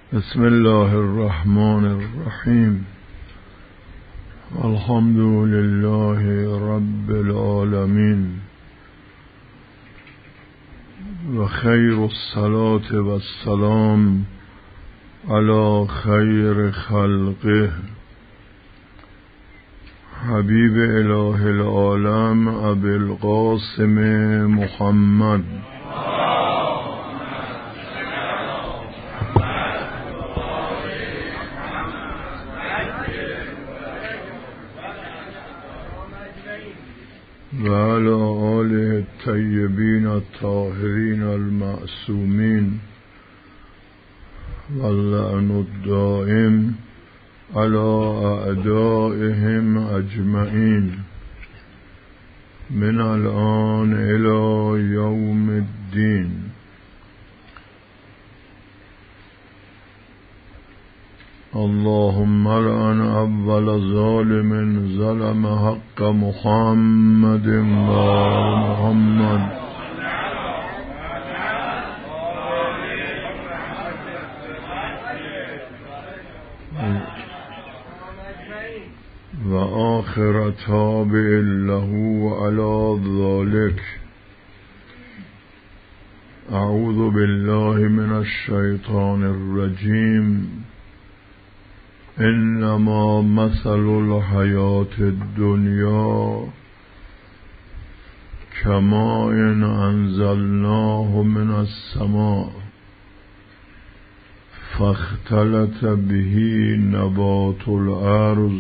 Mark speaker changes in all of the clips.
Speaker 1: بسم الله الرحمن الرحیم. الحمد لله رب العالمین و خیر الصلاة و السلام علی خیر خلقه حبیب اله العالم ابی القاسم محمد و علی آله الطیبین الطاهرین المعصومین واللعن الدائم علی اعدائهم اجمعین من الآن الی یوم الدین. اللهم لعن اول ظالم ظلم حق محمد و محمد و آخر تابع له علی ذلك. اعوذ بالله من الشیطان الرجیم. انما مثل الحیات الدنیا کماء انزلناه من السماء فاختلط به نبات الارض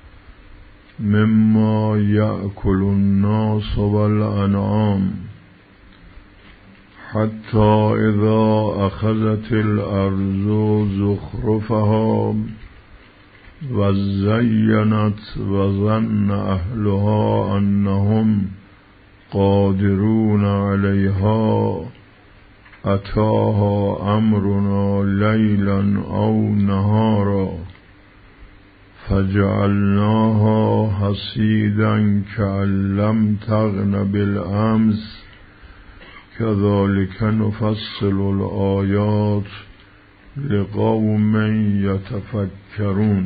Speaker 1: مما یأکل الناس والانعام حتی اذا اخذت الارض زخرفها وزینت وظن اهلها انهم قادرون علیها اتاها امرنا لیلا او نهارا فجعلناها حصیدا کأن لم تغن بالامس کذلک نفصل الآیات لقوم یتفکرون.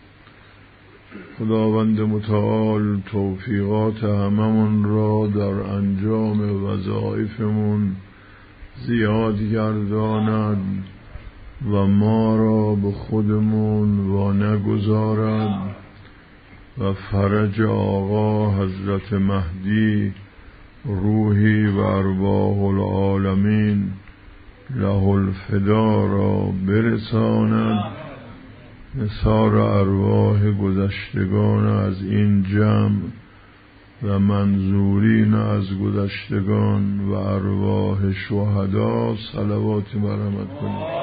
Speaker 1: خداوند متعال توفیقات هممون را در انجام وظایفمون زیاد گرداند و ما را به خودمون و نگذارد و فرج آقا حضرت مهدی روحی و ارواح العالمین له الفدا را برساند. نثار ارواح گذشتگان از این جمع و منظورین از گذشتگان و ارواح شهدا صلوات مرحمت کنید.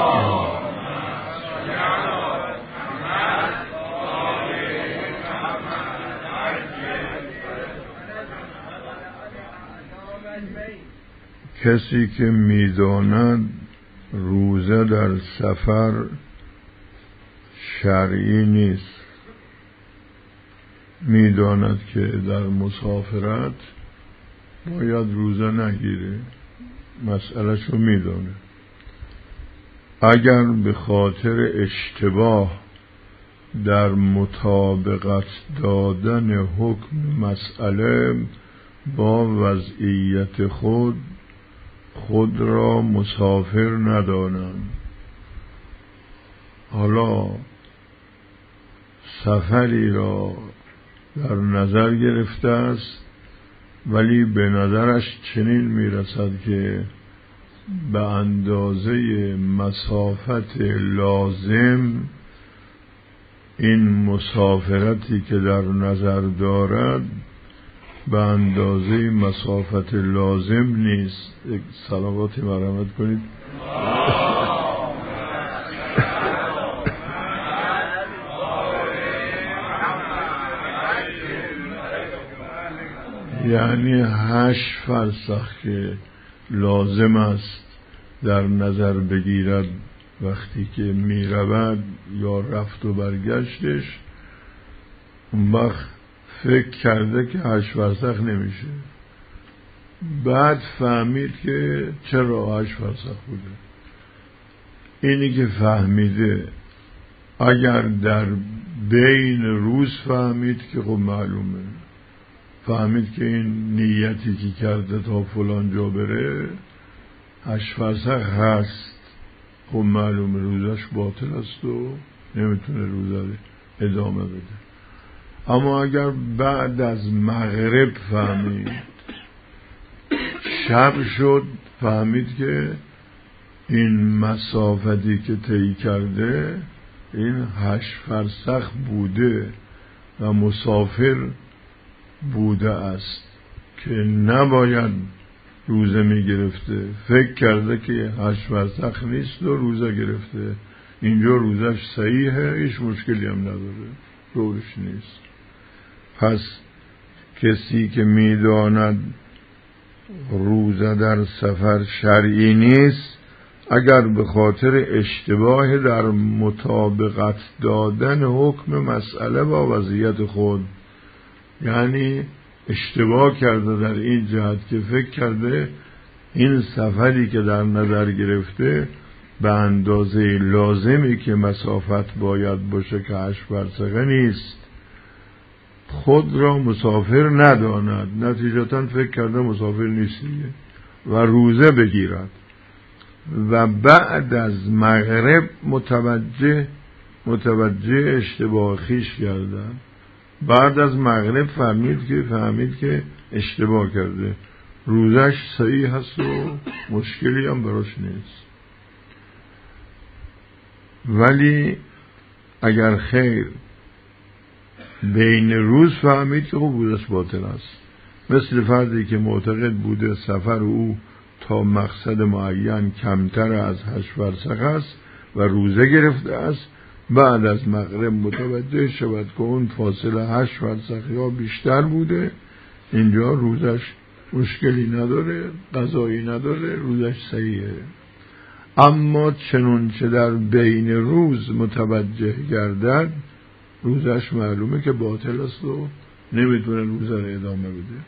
Speaker 1: کسی که می‌داند روزه در سفر شرعی نیست، می‌داند که در مسافرت باید روزه نگیره، مسئله‌شو می‌داند، اگر به خاطر اشتباه در مطابقت دادن حکم مسئله با وضعیت خود را مسافر ندانند. حالا سفری را در نظر گرفته است ولی به نظرش چنین میرسد که به اندازه مسافت لازم این مسافرتی که در نظر دارد به اندازه مسافت لازم نیست. یک صلواتی مرحمت کنید. یعنی 8 فرسخ که لازم است در نظر بگیرد وقتی که می رود یا رفت و برگشتش، اون وقت فکر کرده که 8 فرسخ نمیشه، بعد فهمید که چرا 8 فرسخ بوده. اینی که فهمیده اگر در بین روز فهمید که خب معلومه، فهمید که این نیتی که کرده تا فلان جا بره 8 فرسخ هست، خب معلومه روزش باطل است و نمیتونه روزه ادامه بده. اما اگر بعد از مغرب فهمید، شب شد، فهمید که این مسافتی که طی کرده این 8 فرسخ بوده و مسافر بوده است که نباید روزه می گرفته، فکر کرده که 8 فرسخ نیست و روزه گرفته، اینجا روزش صحیحه، هیچ مشکلی هم نداره، دورش نیست. پس کسی که می داند روزه در سفر شرعی نیست، اگر به خاطر اشتباه در مطابقت دادن حکم مسئله با وضعیت خود، یعنی اشتباه کرده در این جهت که فکر کرده این سفری که در نظر گرفته به اندازه لازمی که مسافت باید باشه که 8 فرسخه نیست، خود را مسافر نداند، نتیجتا فکر کرده مسافر نیست و روزه بگیرد و بعد از مغرب متوجه اشتباه خیش گردد. بعد از مغرب فهمید که اشتباه کرده، روزش صحیح هست و مشکلی هم براش نیست. ولی اگر خیر بین روز فهمید که خب روزش باطل است، مثل فردی که معتقد بوده سفر او تا مقصد معین کمتر از 8 فرسخ است و روزه گرفته است، بعد از مغرب متوجه شود که اون فاصله 8 فرسخ یا بیشتر بوده، اینجا روزش مشکلی نداره، قضایی نداره، روزش صحیحه. اما چنانچه در بین روز متوجه گردد، روزش معلومه که باطل است و نمیتونه روزه رو ادامه بده.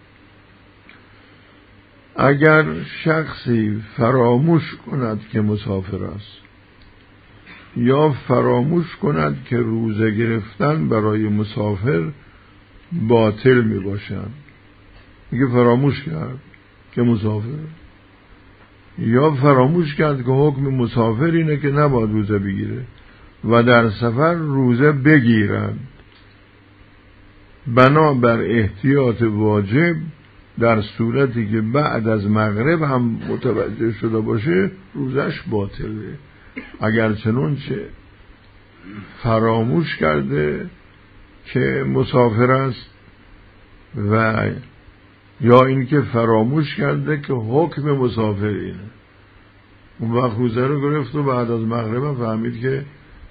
Speaker 1: اگر شخصی فراموش کند که مسافر است یا فراموش کند که روزه گرفتن برای مسافر باطل می باشد، میگه فراموش کرد که مسافر، یا فراموش کرد که حکم مسافر اینه که نباید روزه بگیره و در سفر روزه بگیرد، بنابر احتیاط واجب در صورتی که بعد از مغرب هم متوجه شده باشه روزش باطله. اگر چنانچه فراموش کرده که مسافر است و یا اینکه فراموش کرده که حکم مسافر اینه، اون وقت روزه رو گرفت و بعد از مغرب هم فهمید که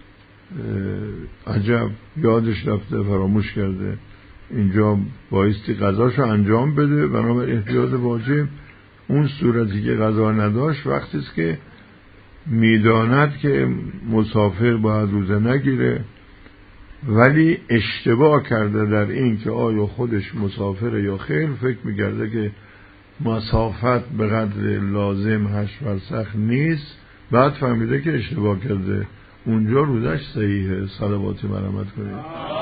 Speaker 1: عجب یادش رفته، فراموش کرده، اینجا بایستی قضاشو انجام بده بنابر احتیاط واجب. اون صورتی که قضا نداشت وقتی است که میداند که مسافر باید روزه نگیره ولی اشتباه کرده در این که آیا خودش مسافره یا خیر، فکر میکرده که مسافت به قدر لازم 8 فرسخ نیست، بعد فهمیده که اشتباه کرده، اونجا روزش صحیحه. صلواتی مرحمت کنید.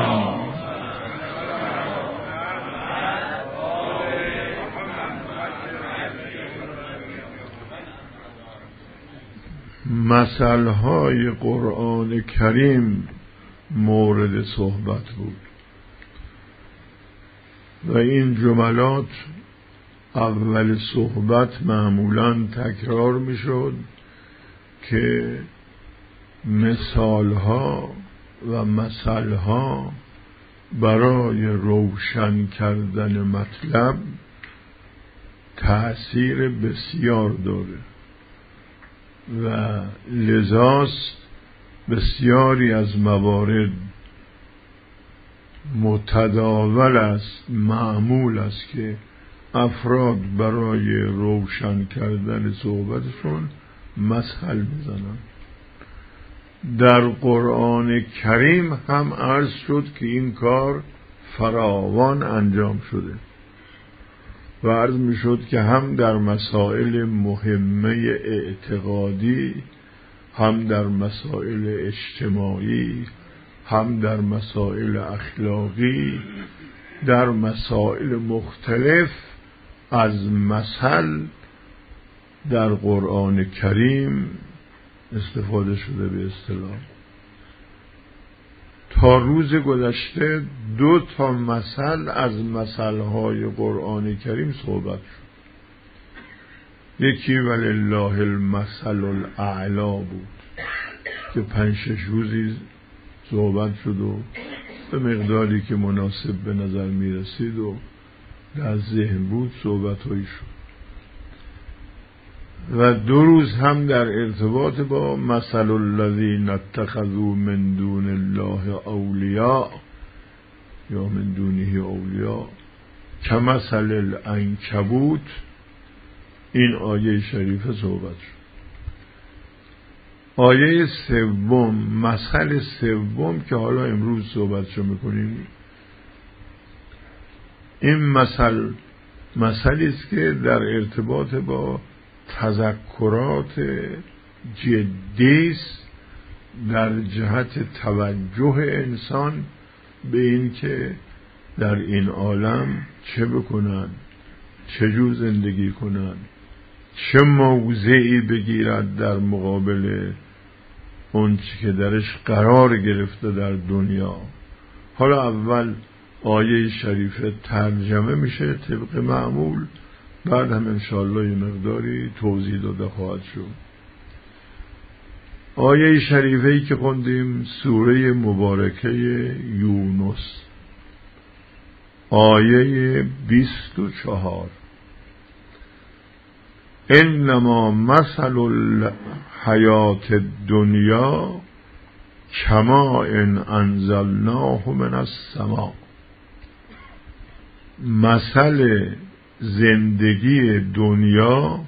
Speaker 1: مثلهای قرآن کریم مورد صحبت بود و این جملات اول صحبت معمولاً تکرار میشد که مثالها و مثلها برای روشن کردن مطلب تأثیر بسیار داره و لذاست بسیاری از موارد متداول است، معمول است که افراد برای روشن کردن صحبتشون مثل بزنن. در قرآن کریم هم عرض شد که این کار فراوان انجام شده و عرض می شد که هم در مسائل مهمه اعتقادی، هم در مسائل اجتماعی، هم در مسائل اخلاقی، در مسائل مختلف از مثل در قرآن کریم استفاده شده. به اصطلاح تا روز گذشته 2 مثل از مثلهای قرآن کریم صحبت شد. یکی ولله المثل الاعلی بود که 5-6 روزی صحبت شد و به مقداری که مناسب به نظر می رسید و در ذهن بود صحبت هایی شد. و 2 روز هم در ارتباط با مثل الذین اتخذوا من دون الله اولیاء یا من دونه اولیاء کمثل العنکبوت، این آیه شریفه صحبت شد. آیه سوم، مثل سوم که حالا امروز صحبتشو میکنیم، این مثلی است که در ارتباط با تذکرات جدی است در جهت توجه انسان به این که در این عالم چه بکنن، چجور زندگی کنن، چه موضعی بگیرد در مقابل اون چی که درش قرار گرفته در دنیا. حالا اول آیه شریفه ترجمه میشه طبق معمول، بعد هم انشاءالله یه مقداری توضیح داده خواهد شد. آیه شریفه‌ای که خوندیم سوره مبارکه یونس، آیه 24: انما مثل الحیات الدنیا کماء انزلناه من السماء. مثل زندگی دنیا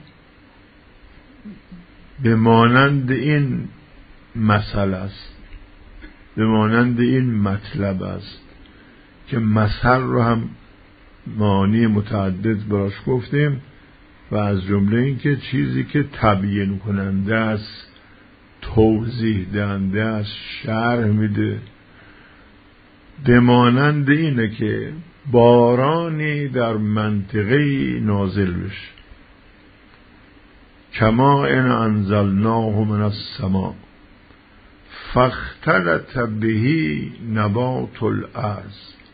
Speaker 1: به مانند این مثل است، به مانند این مطلب است که مثل رو هم معانی متعدد براش گفتیم و از جمله این که چیزی که تبیین کننده است، توضیح دهنده است، شرح میده. به مانند اینه که بارانی در منطقه نازل بشه، کما ان انزلناه من السماء فاختلط به نبات الارض.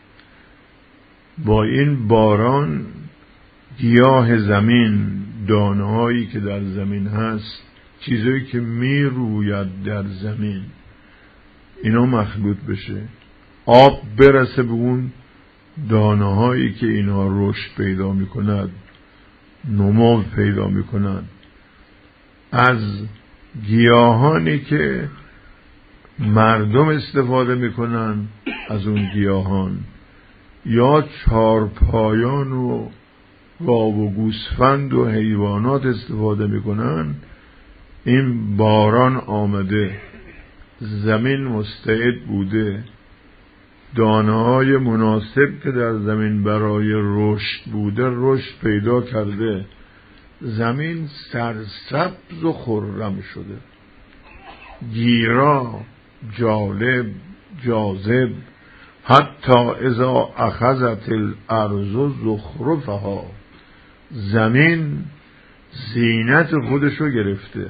Speaker 1: با این باران گیاه زمین، دانه‌هایی که در زمین هست، چیزایی که می روید در زمین، اینا مخلوط بشه، آب برسه به اون دانه‌هایی که اینها رشد پیدا می‌کند، نمو پیدا می‌کند. از گیاهانی که مردم استفاده می‌کنن از اون گیاهان، یا چارپایان و گاو و گوسفند و حیوانات استفاده میکنن. این باران آمده، زمین مستعد بوده، دانه‌های مناسب که در زمین برای رشد بوده رشد پیدا کرده، زمین سرسبز و خرم شده، گیرا، جالب، جاذب، حتی اذا اخذت الارض زخرفها. زمین زینت خودشو گرفته،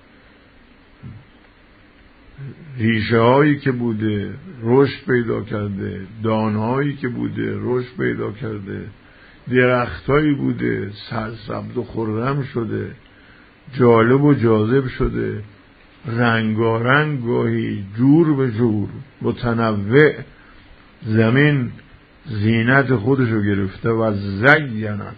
Speaker 1: ریشه هایی که بوده رشد پیدا کرده، دانه هایی که بوده رشد پیدا کرده، درخت هایی بوده سرسبز و خرم شده، جالب و جاذب شده، رنگارنگ، گاهی جور به جور، متنوع. زمین زینت خودشو گرفته و زینت،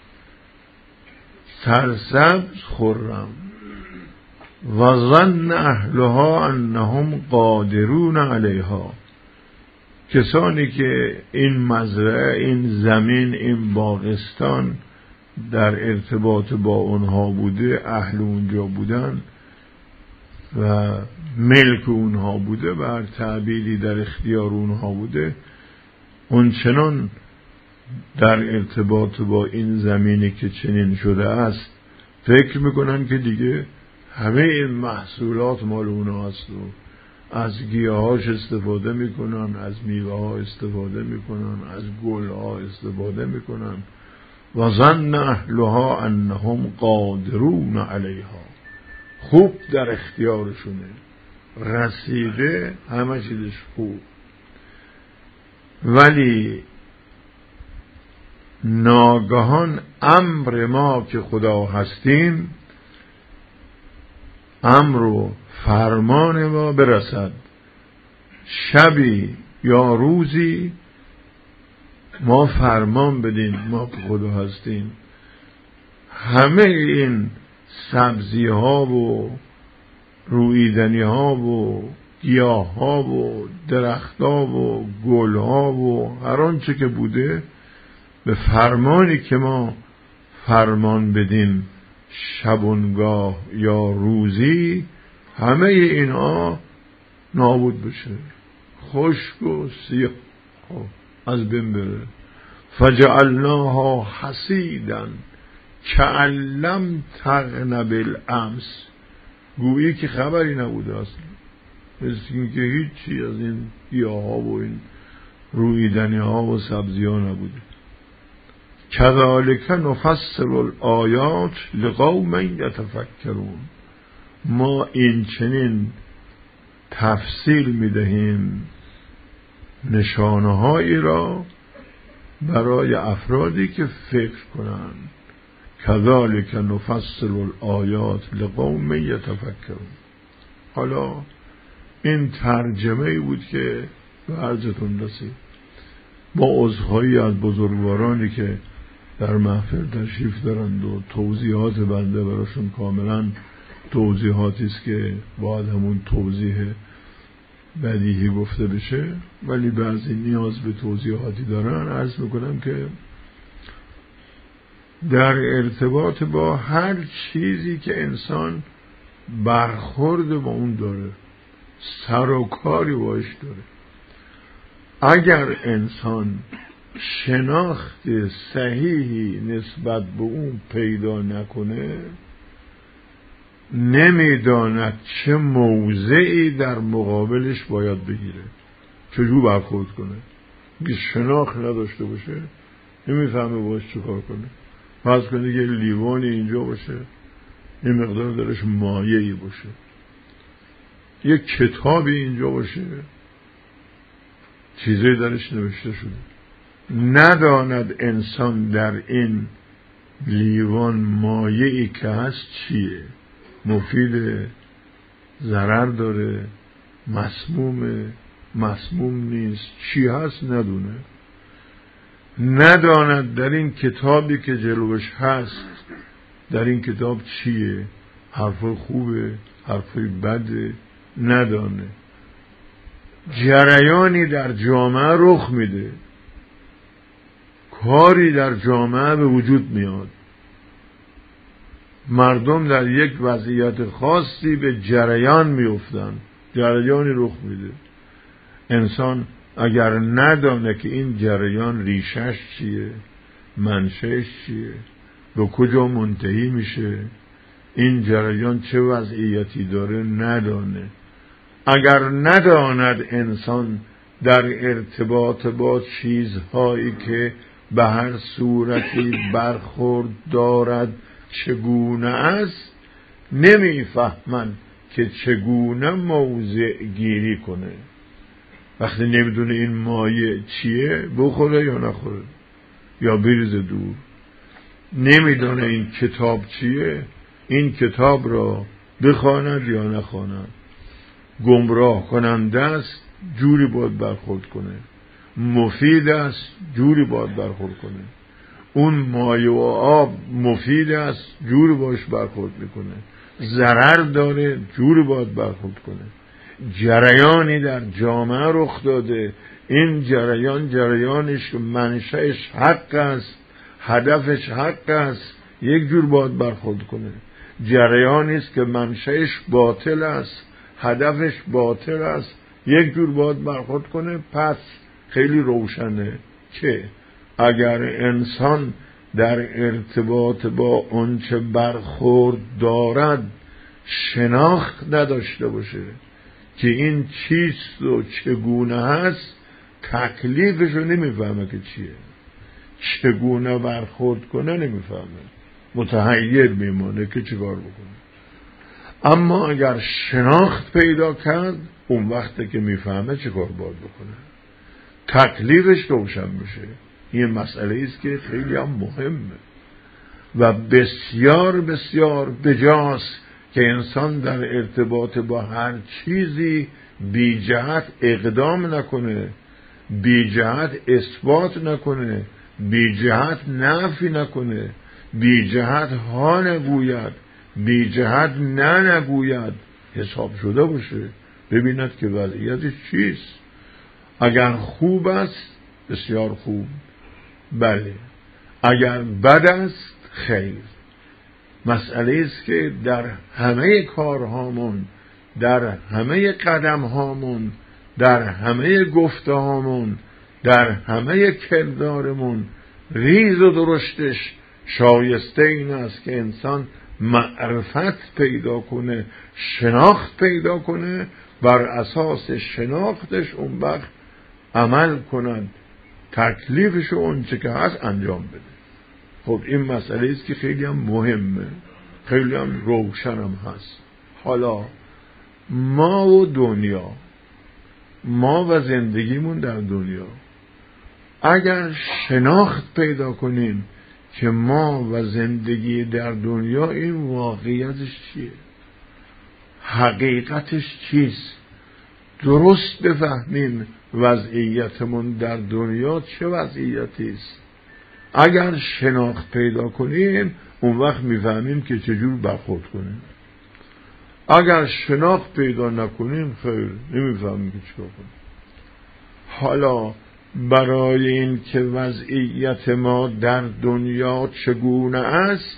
Speaker 1: سرسبز، خرم. و ظن اهلها انهم قادرون علیها. کسانی که این مزرعه، این زمین، این باغستان در ارتباط با اونها بوده، اهل اونجا بودن و ملک اونها بوده و هر تعبیری در اختیار اونها بوده، اونچنان در ارتباط با این زمینی که چنین شده است فکر میکنن که دیگه همه این محصولات مال اونا هست و از گیاهاش استفاده میکنن، از میوه ها استفاده میکنن، از گل ها استفاده میکنن. و ظن اهلها انهم قادرون علیها، خوب در اختیارشونه، رسیده، همه چیزش خوب. ولی ناگهان امر ما که خدا هستیم، امر و فرمان ما برسد، شبی یا روزی ما فرمان بدیم، ما که خدا هستیم، همه این سبزی ها و رویدنی ها و گیاه ها و درخت ها و گل ها و هر آنچه که بوده، به فرمانی که ما فرمان بدیم شبانگاه یا روزی، همه اینا نابود بشه، خشک و سیاه از بین بره. فجعلناها حصیدا کأن لم تغن بالامس، گویی که خبری نبوده اصلا، مثل اینکه هیچی از این گیاه ها و این رویدنی ها و سبزی ها نبوده. کذالک نفصل الآیات لقوم یتفکرون، ما این چنین تفصیل میدهیم نشانه هایی را برای افرادی که فکر کنند. کذالک نفصل الآیات لقوم یتفکرون. حالا این ترجمه بود که به عرضتون رسید. با عذرخواهی از بزرگوارانی که در محفل تشریف دارند و توضیحات بنده براشون کاملا توضیحاتی است که باید همون توضیح بدیهی گفته بشه، ولی بعضی نیاز به توضیحاتی دارن. عرض میکنم که در ارتباط با هر چیزی که انسان برخورد با اون داره، سر و کاری باش داره، اگر انسان شناخت صحیحی نسبت به اون پیدا نکنه، نمیداند چه موضعی در مقابلش باید بگیره، چجور برخورد کنه. اگه شناخت نداشته باشه نمیفهمه باش چه کار کنه. فرض کنید یه لیوانی اینجا باشه، یه مقدار درش مایه‌ای باشه، یه کتابی اینجا باشه، چیزی درش نوشته شده، نداند انسان در این لیوان مایه‌ای که هست چیه، مفید، ضرر داره، مسموم نیست، چی هست ندونه. نداند در این کتابی که جلوش هست، در این کتاب چیه، حرفای خوبه، حرفای بده، ندانه. جریانی در جامعه رخ میده، کاری در جامعه به وجود میاد، مردم در یک وضعیت خاصی به جریان میافتن، جریانی رخ میده. انسان اگر ندانه که این جریان ریشش چیه، منشأش چیه، به کجا منتهی میشه، این جریان چه وضعیتی داره، ندانه. اگر نداند انسان در ارتباط با چیزهایی که به هر صورتی برخورد دارد چگونه است، نمیفهمن که چگونه موضع گیری کنه. وقتی نمیدونه این مایه چیه، بخوره یا نخوره یا بریزه دور. نمیدونه این کتاب چیه، این کتاب را بخواند یا نخواند. گمراه کننده است، جوری باید برخورد کنه. مفید است، جوری باید برخورد کنه. اون مایه و آب مفید است، جوری باش برخورد میکنه. ضرر داره، جوری باید برخورد کنه. جریانی در جامعه رخ داده، این جریانش منشأش حق است، هدفش حق است، یک جور باید برخورد کنه. جریانی است که منشأش باطل است، هدفش باطل است، یک جور باید برخورد کنه. پس خیلی روشنه که اگر انسان در ارتباط با آنچه برخورد دارد شناخت نداشته باشه که این چیست و چگونه هست، تکلیفشو نمیفهمه که چیه، چگونه برخورد کنه نمیفهمه، متحیر میمونه که چیکار بکنه. اما اگر شناخت پیدا کرد، اون وقته که میفهمه چیکار باید بکنه، تکلیفش روشن میشه. این مسئله است که خیلی هم مهمه و بسیار بسیار بجاست که انسان در ارتباط با هر چیزی بی جهت اقدام نکنه، بی جهت اثبات نکنه، بی جهت نفی نکنه، بی جهت ها نگوید، بی جهت نه نگوید، حساب شده باشه، ببیند که وضعیتش چیست. اگر خوب است بسیار خوب، بله، اگر بد است خیر. مسئله است که در همه کارهامون، در همه قدمهامون، در همه گفتهامون، در همه کردارمون ریز و درشتش شایسته این است که انسان معرفت پیدا کنه، شناخت پیدا کنه، بر اساس شناختش اون وقت عمل کنند، تکلیفش اون چه که هست انجام بده. خب این مسئله است که خیلی هم مهمه، خیلی هم روشن هم هست. حالا ما و دنیا، ما و زندگیمون در دنیا، اگر شناخت پیدا کنیم که ما و زندگی در دنیا این واقعیتش چیه، حقیقتش چیست، درست بفهمیم وضعیتمون در دنیا چه وضعیتی است. اگر شناخت پیدا کنیم اون وقت میفهمیم که چجور برخورد کنیم. اگر شناخت پیدا نکنیم خیر، نمیفهمیم که چیکار کنیم. حالا برای این که وضعیت ما در دنیا چگونه است،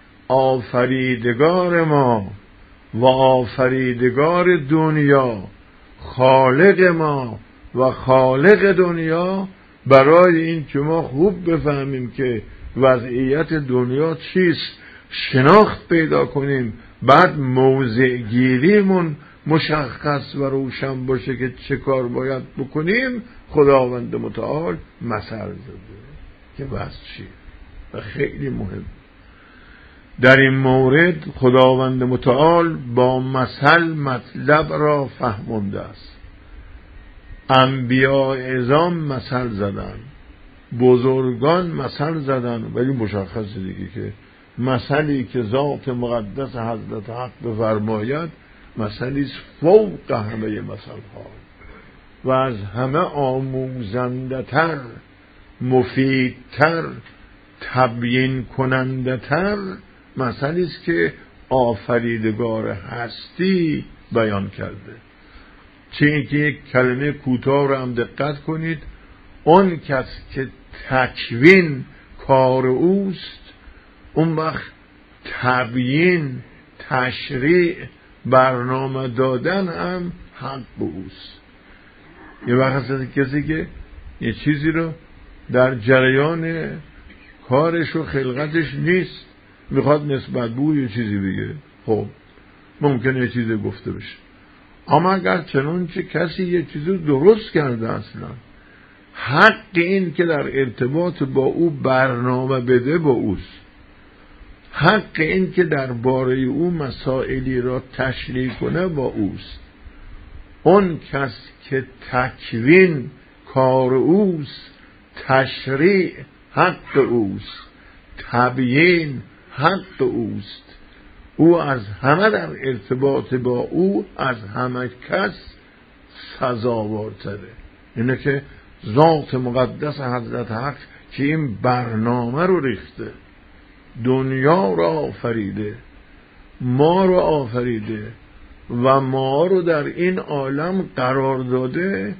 Speaker 1: آفریدگار ما و آفریدگار دنیا، خالق ما و خالق دنیا، برای این که ما خوب بفهمیم که وضعیت دنیا چیست، شناخت پیدا کنیم، بعد موضع گیریمون مشخص و روشن باشه که چه کار باید بکنیم، خداوند متعال مثل زده که بس چیه. و خیلی مهم در این مورد خداوند متعال با مثل مطلب را فهمانده است. انبیاء اعظام مثل زدن، بزرگان مثل زدن، ولی مشخصه دیگه که مثلی که ذات مقدس حضرت حق بفرماید مثلی فوق همه مثلها و از همه آموزنده تر، مفیدتر، تبیین کننده تر مثلی است که آفریدگار هستی بیان کرده. چه اینکه یک کلمه کوتاه را هم دقت کنید، اون کس که تکوین کار اوست، اون وقت تبیین، تشریع، برنامه دادن هم حق اوست. یه وقت هست کسی که یه چیزی رو در جریان کارش و خلقتش نیست، میخواد نسبت به یه چیزی بگه، خب ممکنه یه چیزی گفته بشه. اما اگر چنانچه کسی یه چیزی درست کرده، اصلا حق این که در ارتباط با او برنامه بده با اوست، حق این که درباره او مسائلی را تشریح کنه با اوست. اون کس که تکوین کار اوست، تشریع حق اوست، تبیین حق اوست. او از همه در ارتباط با او از همه کس سزاوارتره. اینه که ذات مقدس حضرت حق که این برنامه رو ریخته، دنیا را آفریده، ما رو آفریده و ما رو در این عالم قرار داده،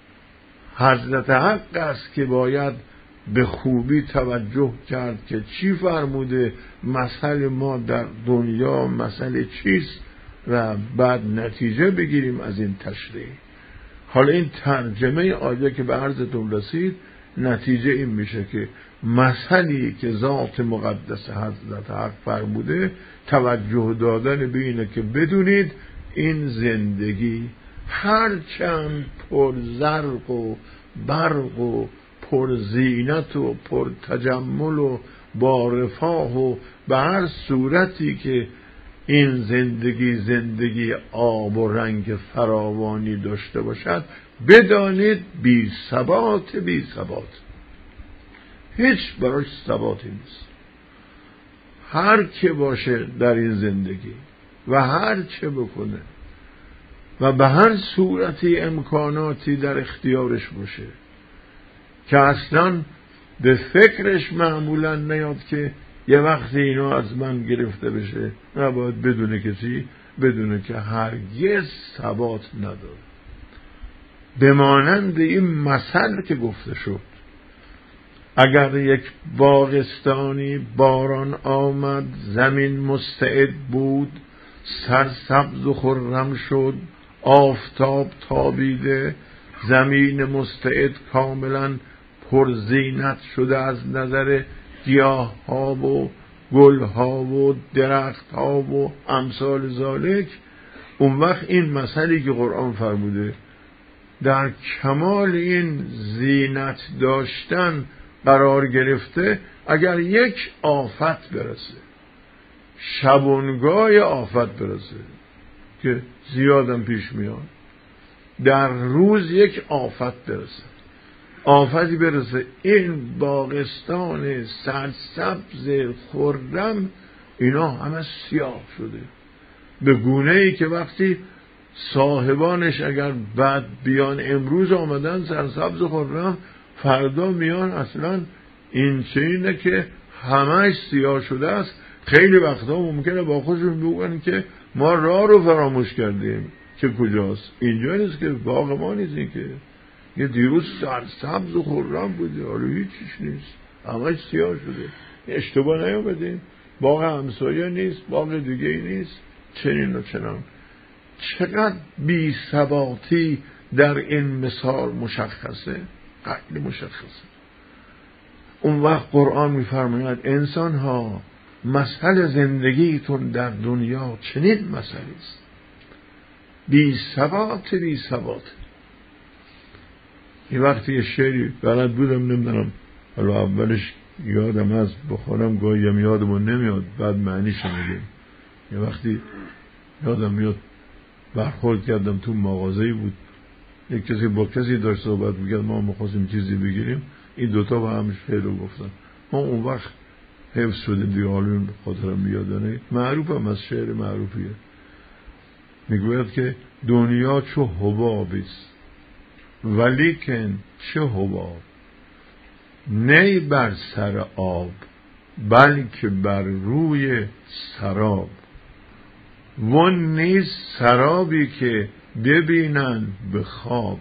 Speaker 1: حضرت حق است که باید به خوبی توجه کرد که چی فرموده، مثل ما در دنیا مثل چیست و بعد نتیجه بگیریم از این تشریح. حالا این ترجمه آیه که به عرضتون رسید، نتیجه این میشه که مثلی که ذات مقدس حضرت حق فرموده توجه دادن به اینه که بدونید این زندگی هرچند پر زرق و برق و پر زینت و پر تجمل و با رفاه و به هر صورتی که این زندگی آب و رنگ فراوانی داشته باشد، بدانید بی ثبات هیچ براش ثباتی نیست. هر که باشه در این زندگی و هر چه بکنه و به هر صورتی امکاناتی در اختیارش باشه که اصلا به فکرش معمولا نیاد که یه وقتی اینو از من گرفته بشه، نباید بدونه که هرگز ثبات نداره. به مانند این مثل که گفته شد، اگر یک باغستانی باران آمد، زمین مستعد بود، سرسبز و خرم شد، آفتاب تابیده، زمین مستعد کاملا پرزینت شده از نظر گیاه ها و گل ها و درخت ها و امثال ذالک، اون وقت این مسئله که قرآن فرموده در کمال این زینت داشتن قرار گرفته، اگر یک آفت برسه، شبانگاه آفت برسه که زیادم پیش میاد، در روز یک آفتی برسه، این باغستان سرسبز خرم اینا همه سیاه شده، به گونه ای که وقتی صاحبانش اگر بعد بیان امروز آمدن سرسبز خرم، فردا میان اصلا این چینه که همهش سیاه شده است. خیلی وقتا ممکنه با خودشون بگن که ما راه رو فراموش کردیم که کجاست، اینجا نیست که باغ ما نیست، این که یه دیروز سرسبز و خرم بوده، حالا هیچیش نیست، همهش سیاه شده. اشتباه نیامدیم، باغ همسایه نیست، باغ دیگه نیست، چنین و چنان. چقدر بی ثباتی در این مثال مشخصه، خیلی مشخصه. اون وقت قرآن میفرماید انسان ها مسئله زندگیتون در دنیا چنین مسئله است، بی ثبات. یه وقتی یه شعری بلد بودم، نمیدونم حالا اولش یادم از بخونم، گاهی هم یادمون نمیاد، بعد معنیش میگه. یه وقتی یادم میاد برخورد کردم تو مغازه‌ای بود، یک کسی با کسی داشت صحبت میکرد، ما میخواستیم چیزی بگیریم، این دوتا با همش فعلو گفتن. ما اون وقت حفظ شده دیگه، حالا خاطرم بیادانه، معروف هم از شعر معروفیه، میگوید که دنیا چو حبابیست ولیکن چه حباب، نی بر سر آب بلکه بر روی سراب، وان نیست سرابی که ببینن به خواب،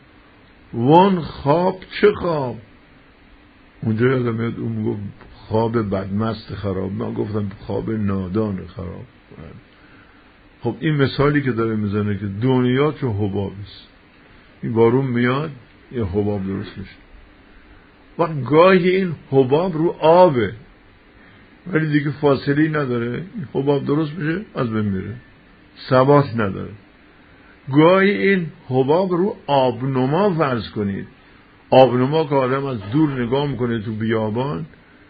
Speaker 1: وان خواب چه خواب. اونجا یادم میاد اون گفت خواب بدمست خراب، من گفتم خواب نادان خراب. خب این مثالی که داره میزنه که دنیا چه حبابیست، این بارون میاد یه حباب درست میشه، و گاهی این حباب رو آبه ولی دیگه فاصله نداره، این حباب درست میشه از بین میره، ثبات نداره. گاهی این حباب رو آبنما فرض کنید، آبنما که آدم از دور نگاه میکنه تو بیابان،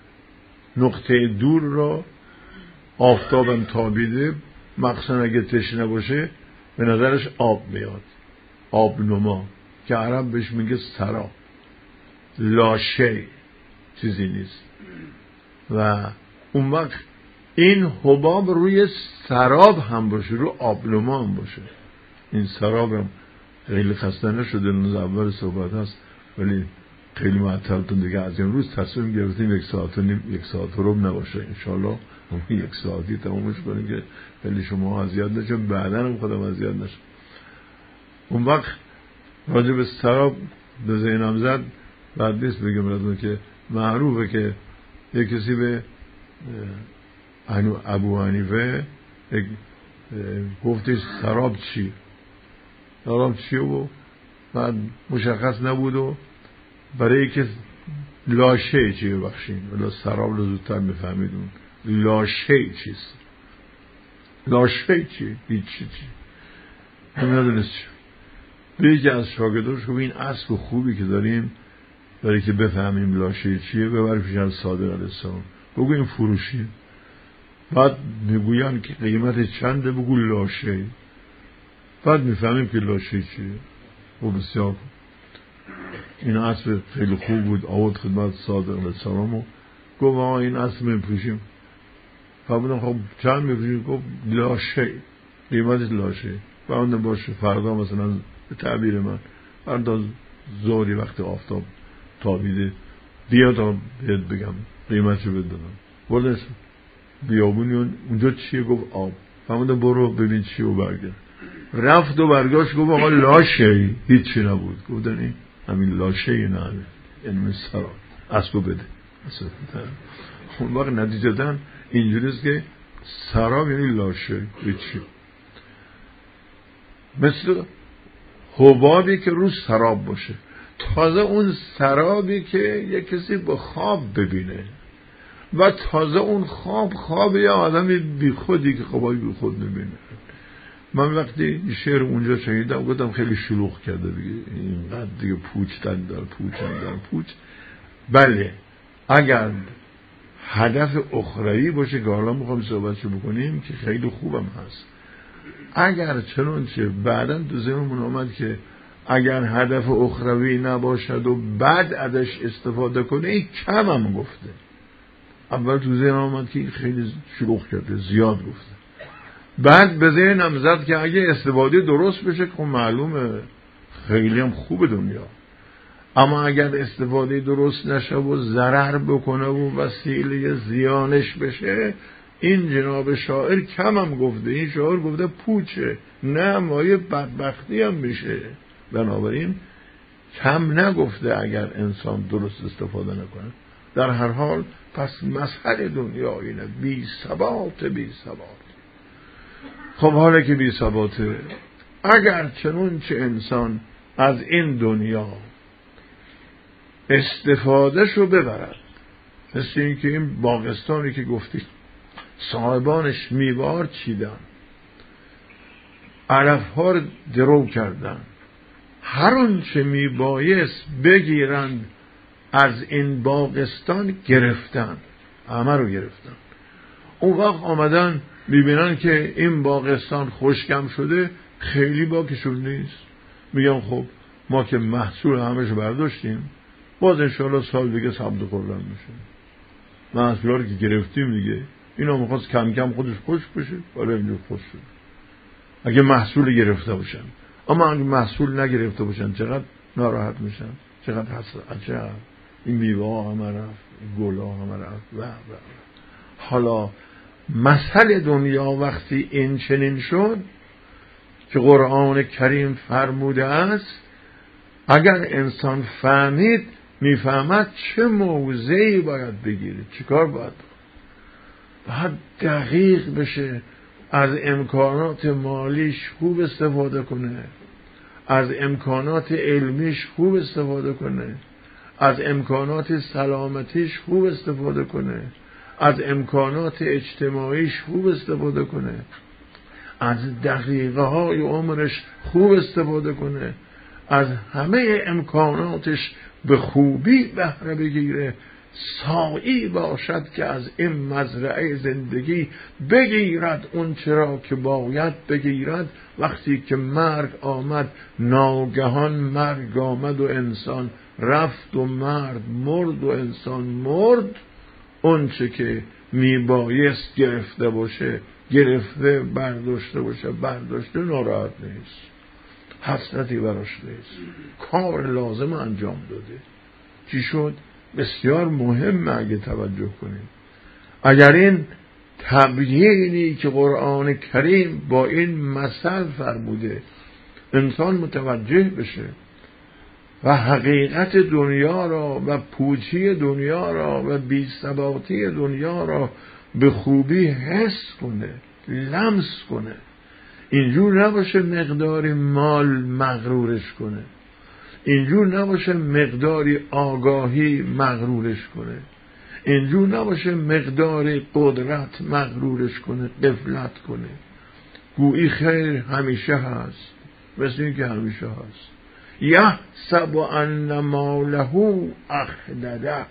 Speaker 1: نقطه دور را آفتابم تابیده، مخصوصا اگه تشنه باشه به نظرش آب میاد، آبنما که عرب بهش میگه سراب، لاشه چیزی نیست. و اون وقت این حباب روی سراب هم باشه، رو آبنما هم باشه. این سراب هم خیلی خسته نشده، از اول صحبت هست ولی خیلی معطلتون دیگه. از این روز تصمیم گرفتیم 1 ساعت و نیم 1 ساعت و ربع نباشه، انشالله 1 ساعتی تمامش کنیم که خیلی شما اذیت نشون، بعدا هم خودم اذیت نشون. اون وقت راجع به سراب به ذهنم زد، بعد نیست بگم براتون که معروفه که یک کسی به ابو حنیفه گفتش سراب چی؟ سراب چیه؟ و بعد مشخص نبود و برای که لاشه چیه بخشین ولی سراب رو زودتر میفهمیدون. لاشه چیست؟ لاشه چیه؟ هیچی چی هم ندونست چی. به یکی از شاگرداش گفت این اسب خوبی که داریم برای که بفهمیم لاشه چیه ببر پیش از صادق علیه السلام بگو این فروشیه. بعد میگوین که قیمت چنده بگو لاشه. بعد میفهمیم که لاشه چیه. و بسیار این اسب خیلی خوب بود آورد خدمت صادق علیه السلام و گفت آقا این اسب میپوشیم. فرمودم خب چند میپوشیم؟ گفت لاشه قیمتش لاشه. فرمودم باشه فردا مثلا به تعبیر من فردا ظهری وقت آفتاب تابیده بیا تا بهت بگم قیمتشو بدونم. بردن بیابونیون اونجا چیه؟ گفت آب. فرمودم برو ببین چیه و برگرد. رفت و برگاشت گفت آقا لاشه هیچی نبود. گفتن این همین لاشه نه یعنی سراب اسبو بده. اون وقت نتیجه دن اینجوریست که سراب یعنی لاشه هیچی. مثل حبابی که رو سراب باشه. تازه اون سرابی که یک کسی به خواب ببینه و تازه اون خواب یه آدمی بی خودی که خوابای بی خود ببینه. من وقتی شعر اونجا شنیدم گفتم خیلی شلوغ کرده دیگه اینقدر دیگه پوچ. بله اگر هدف اخروی باشه که حالا میخوام صحبتشو بکنیم که خیلی خوبم هست. اگر چنانچه بعداً تو ذهنمون آمد که اگر هدف اخروی نباشد و بعد ازش استفاده کنه این کم هم گفته. اول تو ذهن آمد که این خیلی شلوغ کرده زیاد گفته. بعد به ذهنم زد که اگه استفاده درست بشه که معلومه خیلی هم خوب دنیا. اما اگر استفاده درست نشه و ضرر بکنه و وسیله زیانش بشه این جناب شاعر کم هم گفته. این شاعر گفته پوچه نه مایه بدبختی هم میشه. بنابراین کم نگفته اگر انسان درست استفاده نکنه. در هر حال پس مسئله دنیا اینه بی ثبات. خب حالا که بی ثباته اگر چنونچه انسان از این دنیا استفاده شو ببرد مثل این که این باغستانی که گفتی صاحبانش میوار چیدن علفها رو درو کردن هر آنچه میبایست بگیرند از این باغستان گرفتن همه رو گرفتن. اون وقت آمدن میبینن که این باغستان خشکم شده خیلی باکشون نیست. میگن خب ما که محصول همه‌شو برداشتیم باز انشاءالله سال دیگه ثبت قربان میشه. محصولا رو که گرفتیم دیگه اینا میخواست کم کم خودش خشک بشه ولی اینجور خشک شد. اگه محصول گرفته باشن اما اگه محصول نگرفته باشن چقدر ناراحت میشن چقدر عجب این میوه ها همه رفت این گل ها همه رفت و حالا مسئله دنیا وقتی این چنین شد که قرآن کریم فرموده است اگر انسان فهمید میفهمد چه موضعی باید بگیره چیکار باید دقیق بشه از امکانات مالیش خوب استفاده کنه از امکانات علمیش خوب استفاده کنه از امکانات سلامتیش خوب استفاده کنه از امکانات اجتماعیش خوب استفاده کنه از دقیقه های عمرش خوب استفاده کنه از همه امکاناتش به خوبی بهره بگیره سعی باشد که از این مزرعه زندگی بگیرد اون چرا که باید بگیرد. وقتی که مرگ آمد ناگهان مرگ آمد و انسان رفت و مرد و انسان مرد. اون چه که میبایست گرفته باشه گرفته برداشته باشه برداشته ناراحت نیست حسرتی براش نیست کار لازم انجام داده. چی شد؟ بسیار مهمه اگه توجه کنیم. اگر این تبیینی که قرآن کریم با این مثل فرموده انسان متوجه بشه و حقیقت دنیا را و پوچی دنیا را و بی‌ثباتی دنیا را به خوبی حس کنه لمس کنه اینجور نباشه مقدار مال مغرورش کنه اینجور نباشه مقداری آگاهی مغرورش کنه، اینجور نباشه مقداری قدرت مغرورش کنه، غفلت کنه. گویی خیر همیشه هست، مثل این که همیشه هست. یحسب ان ماله اخلده،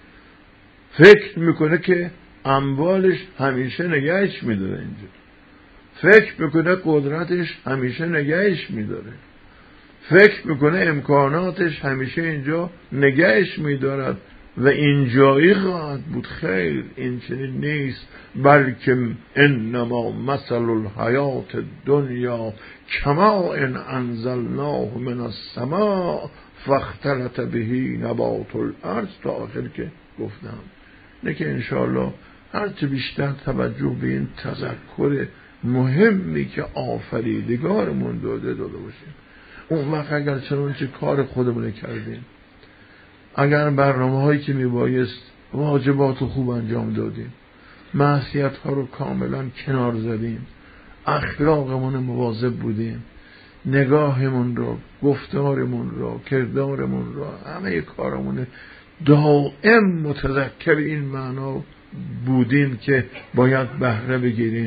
Speaker 1: فکر میکنه که اموالش همیشه نگهش میداره، اینجا فکر میکنه قدرتش همیشه نگهش میداره، فکر میکنه امکاناتش همیشه اینجا نگهش میدارد و اینجایی خواهد بود. خیر، این چنین نیست. بلکه انما مثل الحیات الدنیا کماء انزلناه من السماء فاختلط به نبات الارض، تا آخر که گفتم. نه که انشاءالله هرچه بیشتر توجه به این تذکر مهمی که آفریدگارمون داده باشیم، اون وقت اگر چنانچه کار خودمون کردیم، اگر برنامه هایی که میبایست واجبات خوب انجام دادیم، معصیت ها رو کاملا کنار زدیم، اخلاقمون مواظب بودیم، نگاهمون رو، گفتارمون رو، کردارمون رو، همه کارمون دائم متذکر این معنا بودیم که باید بهره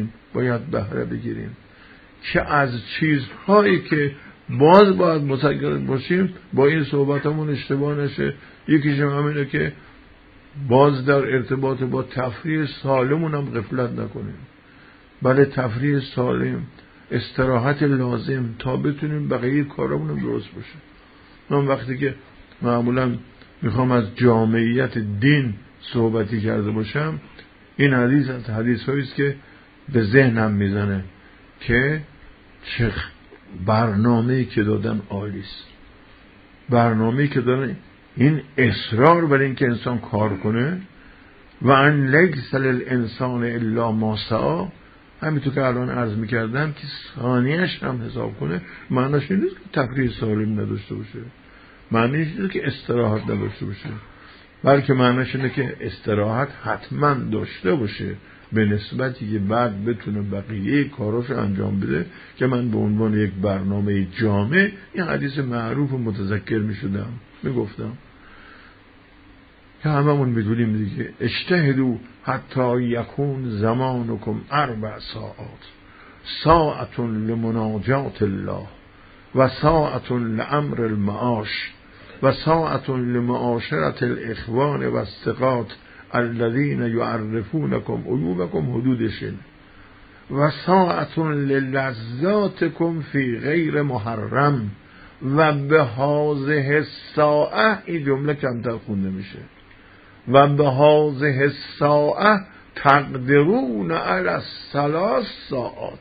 Speaker 1: بگیریم که از چیزهایی که باید متذکر باشیم با این صحبتمون اشتباه نشه. یکیشم همینه که باز در ارتباط با تفریح سالمون هم غفلت نکنیم. بله، تفریح سالم، استراحت لازم تا بتونیم بقیه کارمون هم درست باشه. من وقتی که معمولا میخوام از جامعیت دین صحبتی کرده باشم، این حدیث از حدیث هاییست که به ذهنم میزنه که چه برنامه‌ای که دادن عالیست. برنامه‌ای که دادن، این اصرار بر این که انسان کار کنه و ان لیس للانسان الا ما سعی، همینطور که الان عرض میکردم که ثانیه‌اش هم حساب کنه. معناش این نیست که تفریح سالم نداشته باشه، معنیش نیست که استراحت نداشته باشه، بلکه معنیش اینه که استراحت حتما داشته باشه به نسبتی که بعد بتونه بقیه کاراشو انجام بده. که من به عنوان یک برنامه جامع این حدیث معروف متذکر میشدم، میگفتم که هممون میدونیم دیگه: اجتهدوا حتی یکون زمانکم 4 ساعات، ساعت لمناجات الله و ساعت لامر المعاش و ساعت لمعاشرت الاخوان و الثقات الذين يعرفونكم عیوبكم، حدودشن، و ساعت للذاتكم فی غیر محرم و به هذه الساعه، این جمله کمتر خونده میشه، و به هذه الساعه تقدرون علی 3 ساعات.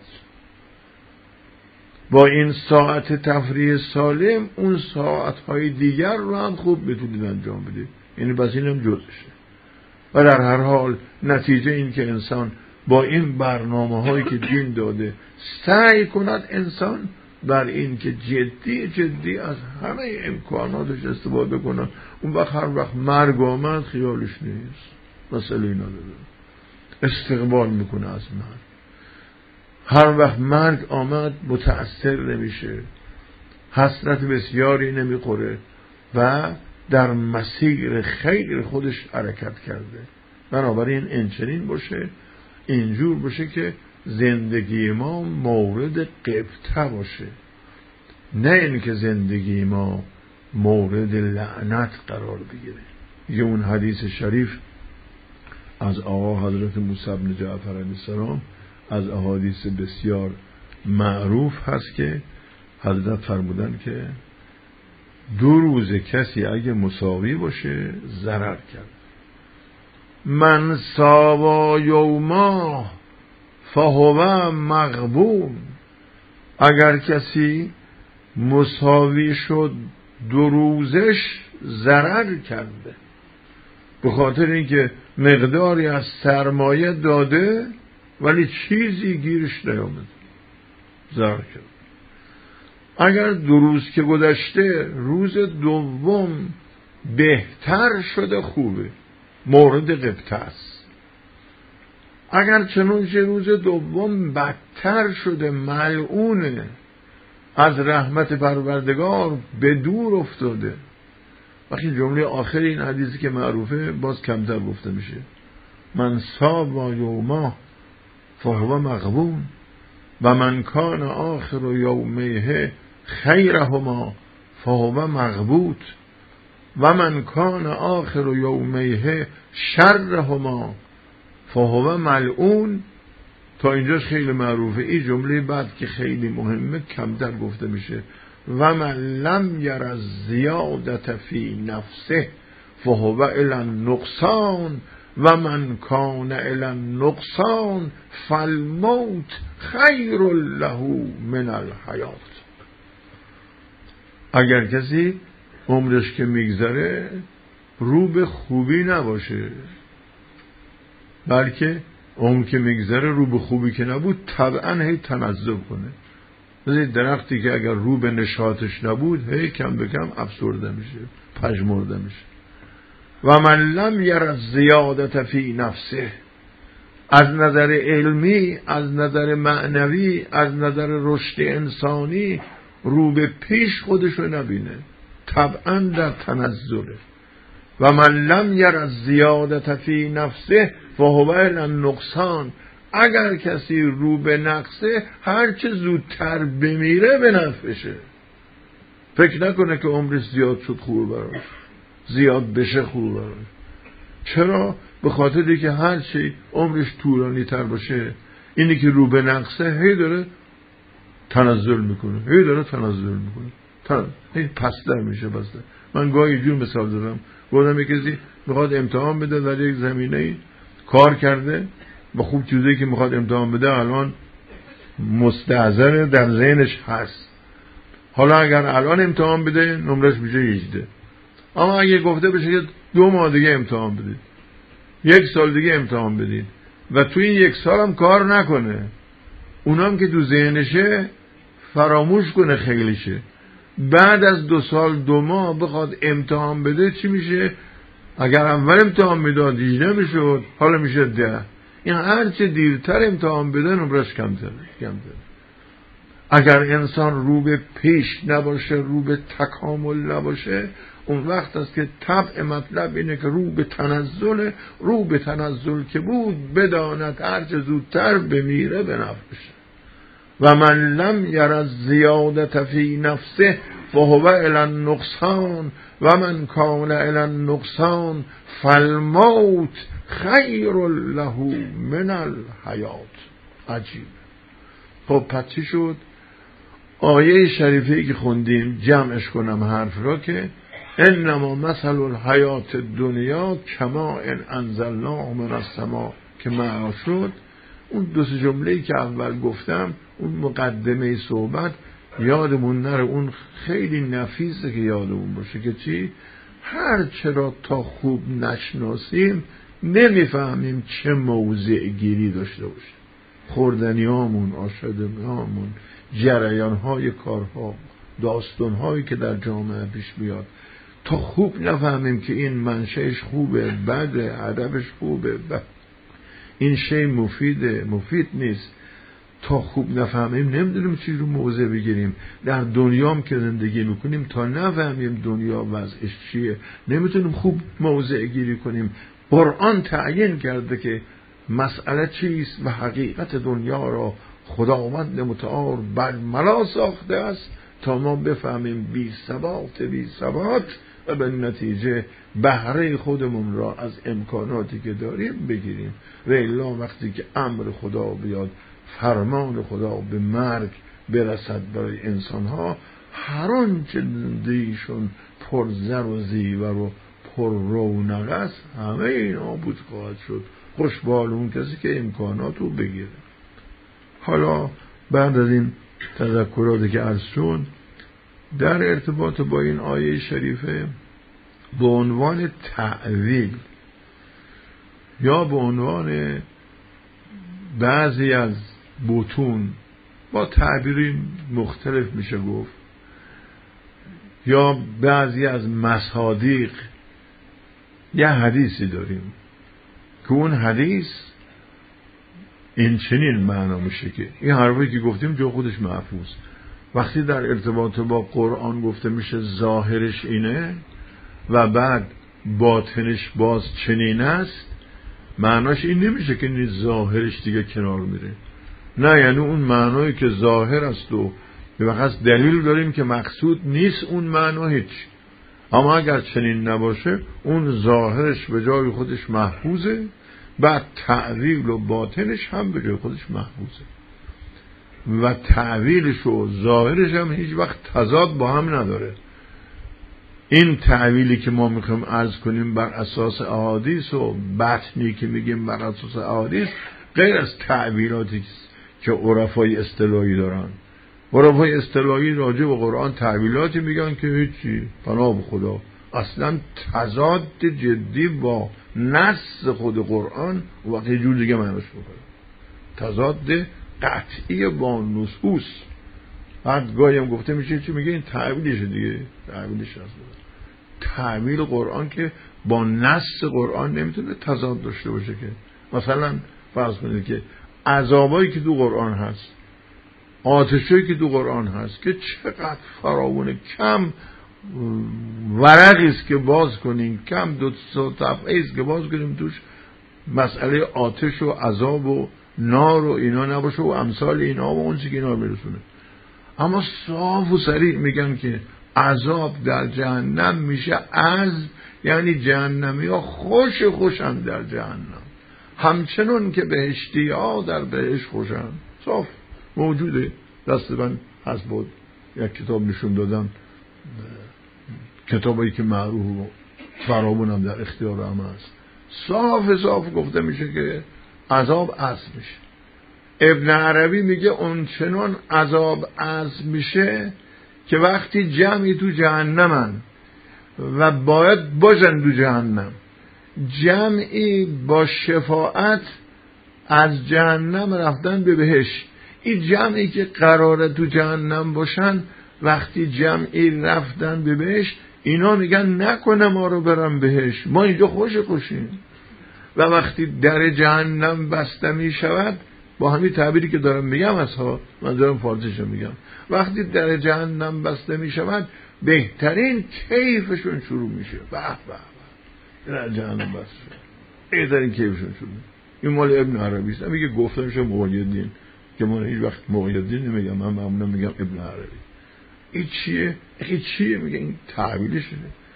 Speaker 1: با این ساعت تفریح سالم اون ساعتهای دیگر رو هم خوب بتونید انجام بدید. یعنی بس اینم جزشه. و در هر حال نتیجه این که انسان با این برنامه هایی که دین داده سعی کند انسان بر این که جدی از همه امکاناتش استفاده کند. اون وقت هر وقت مرگ آمد خیالش نیست، مسئله نداره، استقبال میکنه از مرگ. هر وقت مرگ آمد متأثر نمیشه، حسرت بسیاری نمیخوره و در مسیر خیر خودش حرکت کرده. بنابراین این چنین باشه، اینجور باشه که زندگی ما مورد غبطه باشه، نه این که زندگی ما مورد لعنت قرار بگیره. یه اون حدیث شریف از آقا حضرت موسی بن جعفر علیه السلام از احادیث بسیار معروف هست که حضرت فرمودن که 2 روز کسی اگه مساوی باشه ضرر کرد. من ساوا یوما فهو مغبون، اگر کسی مساوی شد 2 روزش ضرر کرده، به خاطر اینکه مقداری از سرمایه داده ولی چیزی گیرش نیامد، ضرر کرد. اگر 2 روز که گذشته روز دوم بهتر شده خوبه، مورد غبطه است. اگر چنانچه روز دوم بدتر شده ملعونه، از رحمت پروردگار به دور افتاده. وقتی جمله آخر این حدیثی که معروفه باز کمتر گفته میشه، من صام یوما فهو مغبون و من کان آخر یومیه خیرهما فهو مغبوط و من کان آخر یومیه شرهما فهو ملعون. تا اینجاش خیلی معروفه. این جمله بعد که خیلی مهمه کمتر گفته میشه، و من لم یر الزیادة فی نفسه فهو الی النقصان و من کان الی النقصان فالموت خیر له من الحیات. اگر کسی عمرش که میگذره رو به خوبی نباشه، بلکه عمر که میگذره رو به خوبی که نبود طبعا هی تنزل کنه. مثل درختی که اگر رو به نشاطش نبود هی کم به کم افسرده میشه، پژمرده میشه. و من لم یر الزیادة فی نفسه، از نظر علمی، از نظر معنوی، از نظر رشد انسانی رو به پیش خودشو نبینه، طبعا در تنزله. و من لم یر الزیادة فی نفسه فهو الی النقصان، اگر کسی رو به نقصه هرچه زودتر بمیره به نفعشه. فکر نکنه که عمرش زیاد شد خوب براش، زیاد بشه خوب براش. چرا؟ به خاطری که هرچی عمرش طولانی تر باشه، اینی که رو به نقصه هی داره تنزل میکنه، هی داره تنزل میکنه، هی پستر میشه. من گاهی جور مثال دادم، گفتم کسی میخواد امتحان بده در یک زمینه کار کرده و خوب چیزی که میخواد امتحان بده الان مستحضر در ذهنش هست. حالا اگر الان امتحان بده نمرش میشه 18. اما اگه گفته بشه که 2 ماه دیگه امتحان بدید، 1 سال دیگه امتحان بدید و تو این 1 سال هم کار نکنه، اونام که تو ذهنشه فراموش کنه خیلیشه، بعد از 2 سال 2 ماه بخواد امتحان بده چی میشه؟ اگر اول امتحان میداد 18 میشد، حالا میشه 10. این هرچه دیرتر امتحان بده نمرش کمتره. اگر انسان رو به پیش نباشه، رو به تکامل نباشه، اون وقت است که طبع مطلب اینه که رو به تنزل که بود بداند هرچه زودتر بمیره به نفعشه. و من لم یر الزیادة فی نفسه فهو الی النقصان و من کان الی النقصان فالموت خیر له من الحیات. عجیب. خب پس چی شد؟ آیه شریفی که خوندیم، جمعش کنم حرف را، که انما مثل الحیات دنیا کما ان انزلناه من السماء که معنا شد. اون 2 جمله‌ای که اول گفتم، اون مقدمه صحبت یادمون نره، اون خیلی نفیسه که یادمون باشه که چی؟ هر چرا تا خوب نشناسیم نمیفهمیم چه موضع گیری داشته باشه. خوردنیامون، آشدنیامون، جریانهای کارها، داستانهایی که در جامعه پیش بیاد، تا خوب نفهمیم که این منشأش خوبه، بده، هدفش خوبه، این شی مفیده، مفید نیست، تا خوب نفهمیم نمیدونیم چی رو موضع بگیریم. در دنیام که زندگی میکنیم تا نفهمیم دنیا وضعش چیه نمیتونیم خوب موضع گیری کنیم. قرآن تعیین کرده که مسئله چیست و حقیقت دنیا را خداوند متعال برملا ساخته است تا ما بفهمیم بی ثبات و به نتیجه بهره خودمون را از امکاناتی که داریم بگیریم. و الا وقتی که امر خدا بیاد، فرمان خدا به مرگ برسد برای انسانها، هر آنچه زندگیشون پر زر و زیور و پر رونق است همه این نابود خواهد شد. خوشبال اون کسی که امکانات رو بگیره. حالا بعد از این تذکراتی که عرض شد، در ارتباط با این آیه شریفه به عنوان تعویل یا به عنوان بعضی از بطون، با تعبیری مختلف میشه گفت، یا بعضی از مصادیق، یه حدیثی داریم که اون حدیث این چنین معنا میشه که این حرفی که گفتیم جو خودش محفوظ، وقتی در ارتباط با قرآن گفته میشه ظاهرش اینه و بعد باطنش باز چنین است، معناش این نمیشه که ظاهرش دیگه کنار میره. نه، یعنی اون معنایی که ظاهر است و به وقت دلیل داریم که مقصود نیست اون معنا هیچ. اما اگر چنین نباشه اون ظاهرش به جای خودش محفوظه، بعد تعویل و باطنش هم به جای خودش محفوظه و تعویلش و ظاهرش هم هیچ وقت تضاد با هم نداره. این تعویلی که ما میخوایم عرض کنیم بر اساس احادیث و بطنی که میگیم بر اساس احادیث غیر از تعویلاتی که عرفای اصطلاحی دارن. عرفای اصطلاحی راجع به قرآن تعویلاتی میگن که هیچی، پناه به خدا، اصلا تضاد جدی با نص خود قرآن و وقتی جور دیگه معنیش بکنه، تضاد قطعی با نصوص. بعد گاهی هم گفته میشه چی میگه این تعویلشه دیگه، تعویلش هست. تعویل قرآن که با نص قرآن نمیتونه تضاد داشته باشه که. مثلا فرض کنید که عذابایی که تو قرآن هست، آتشایی که تو قرآن هست که چقدر فراوونه، کم ورقی است که باز کنیم، کم دو صفحه است که باز کنیم توش مسئله آتش و عذاب و نار و اینا نباشه و امثال اینا و اون چیزی که اینا میرسونه. اما صاف و صریح میگن که عذاب در جهنم میشه از، یعنی جهنمی ها خوشن در جهنم، همچنون که بهشتی ها در بهشت خوشن. صاف موجوده، دست من هست بود یک کتاب نشون دادم، کتابایی که معروف و فراوون هم در اختیار همه هست. صاف گفته میشه که عذاب از میشه. ابن عربی میگه اون چنان عذاب از میشه که وقتی جمعی تو جهنمن و باید باشن تو جهنم، جمعی با شفاعت از جهنم رفتن به بهشت، این جمعی که قراره تو جهنم باشن وقتی جمعی رفتن به بهشت، اینا میگن نکنه ما رو برم بهشت، ما اینجا خوشیم. و وقتی در جهنم بسته میشود، با همین تعبیری که دارم میگم اصلا من دارم فارسیشو میگم، وقتی در جهنم بسته میشود بهترین کیفشون شروع میشه. به به در جهنم بسته شد بهترین کیفشون شروع میشه. این مال ابن عربی است. میگه گفتمش مقیدین که من هیچ وقت مقیدین نمیگم، من معمولا میگم ابن عربی. این چیه میگه این تعبیرشه.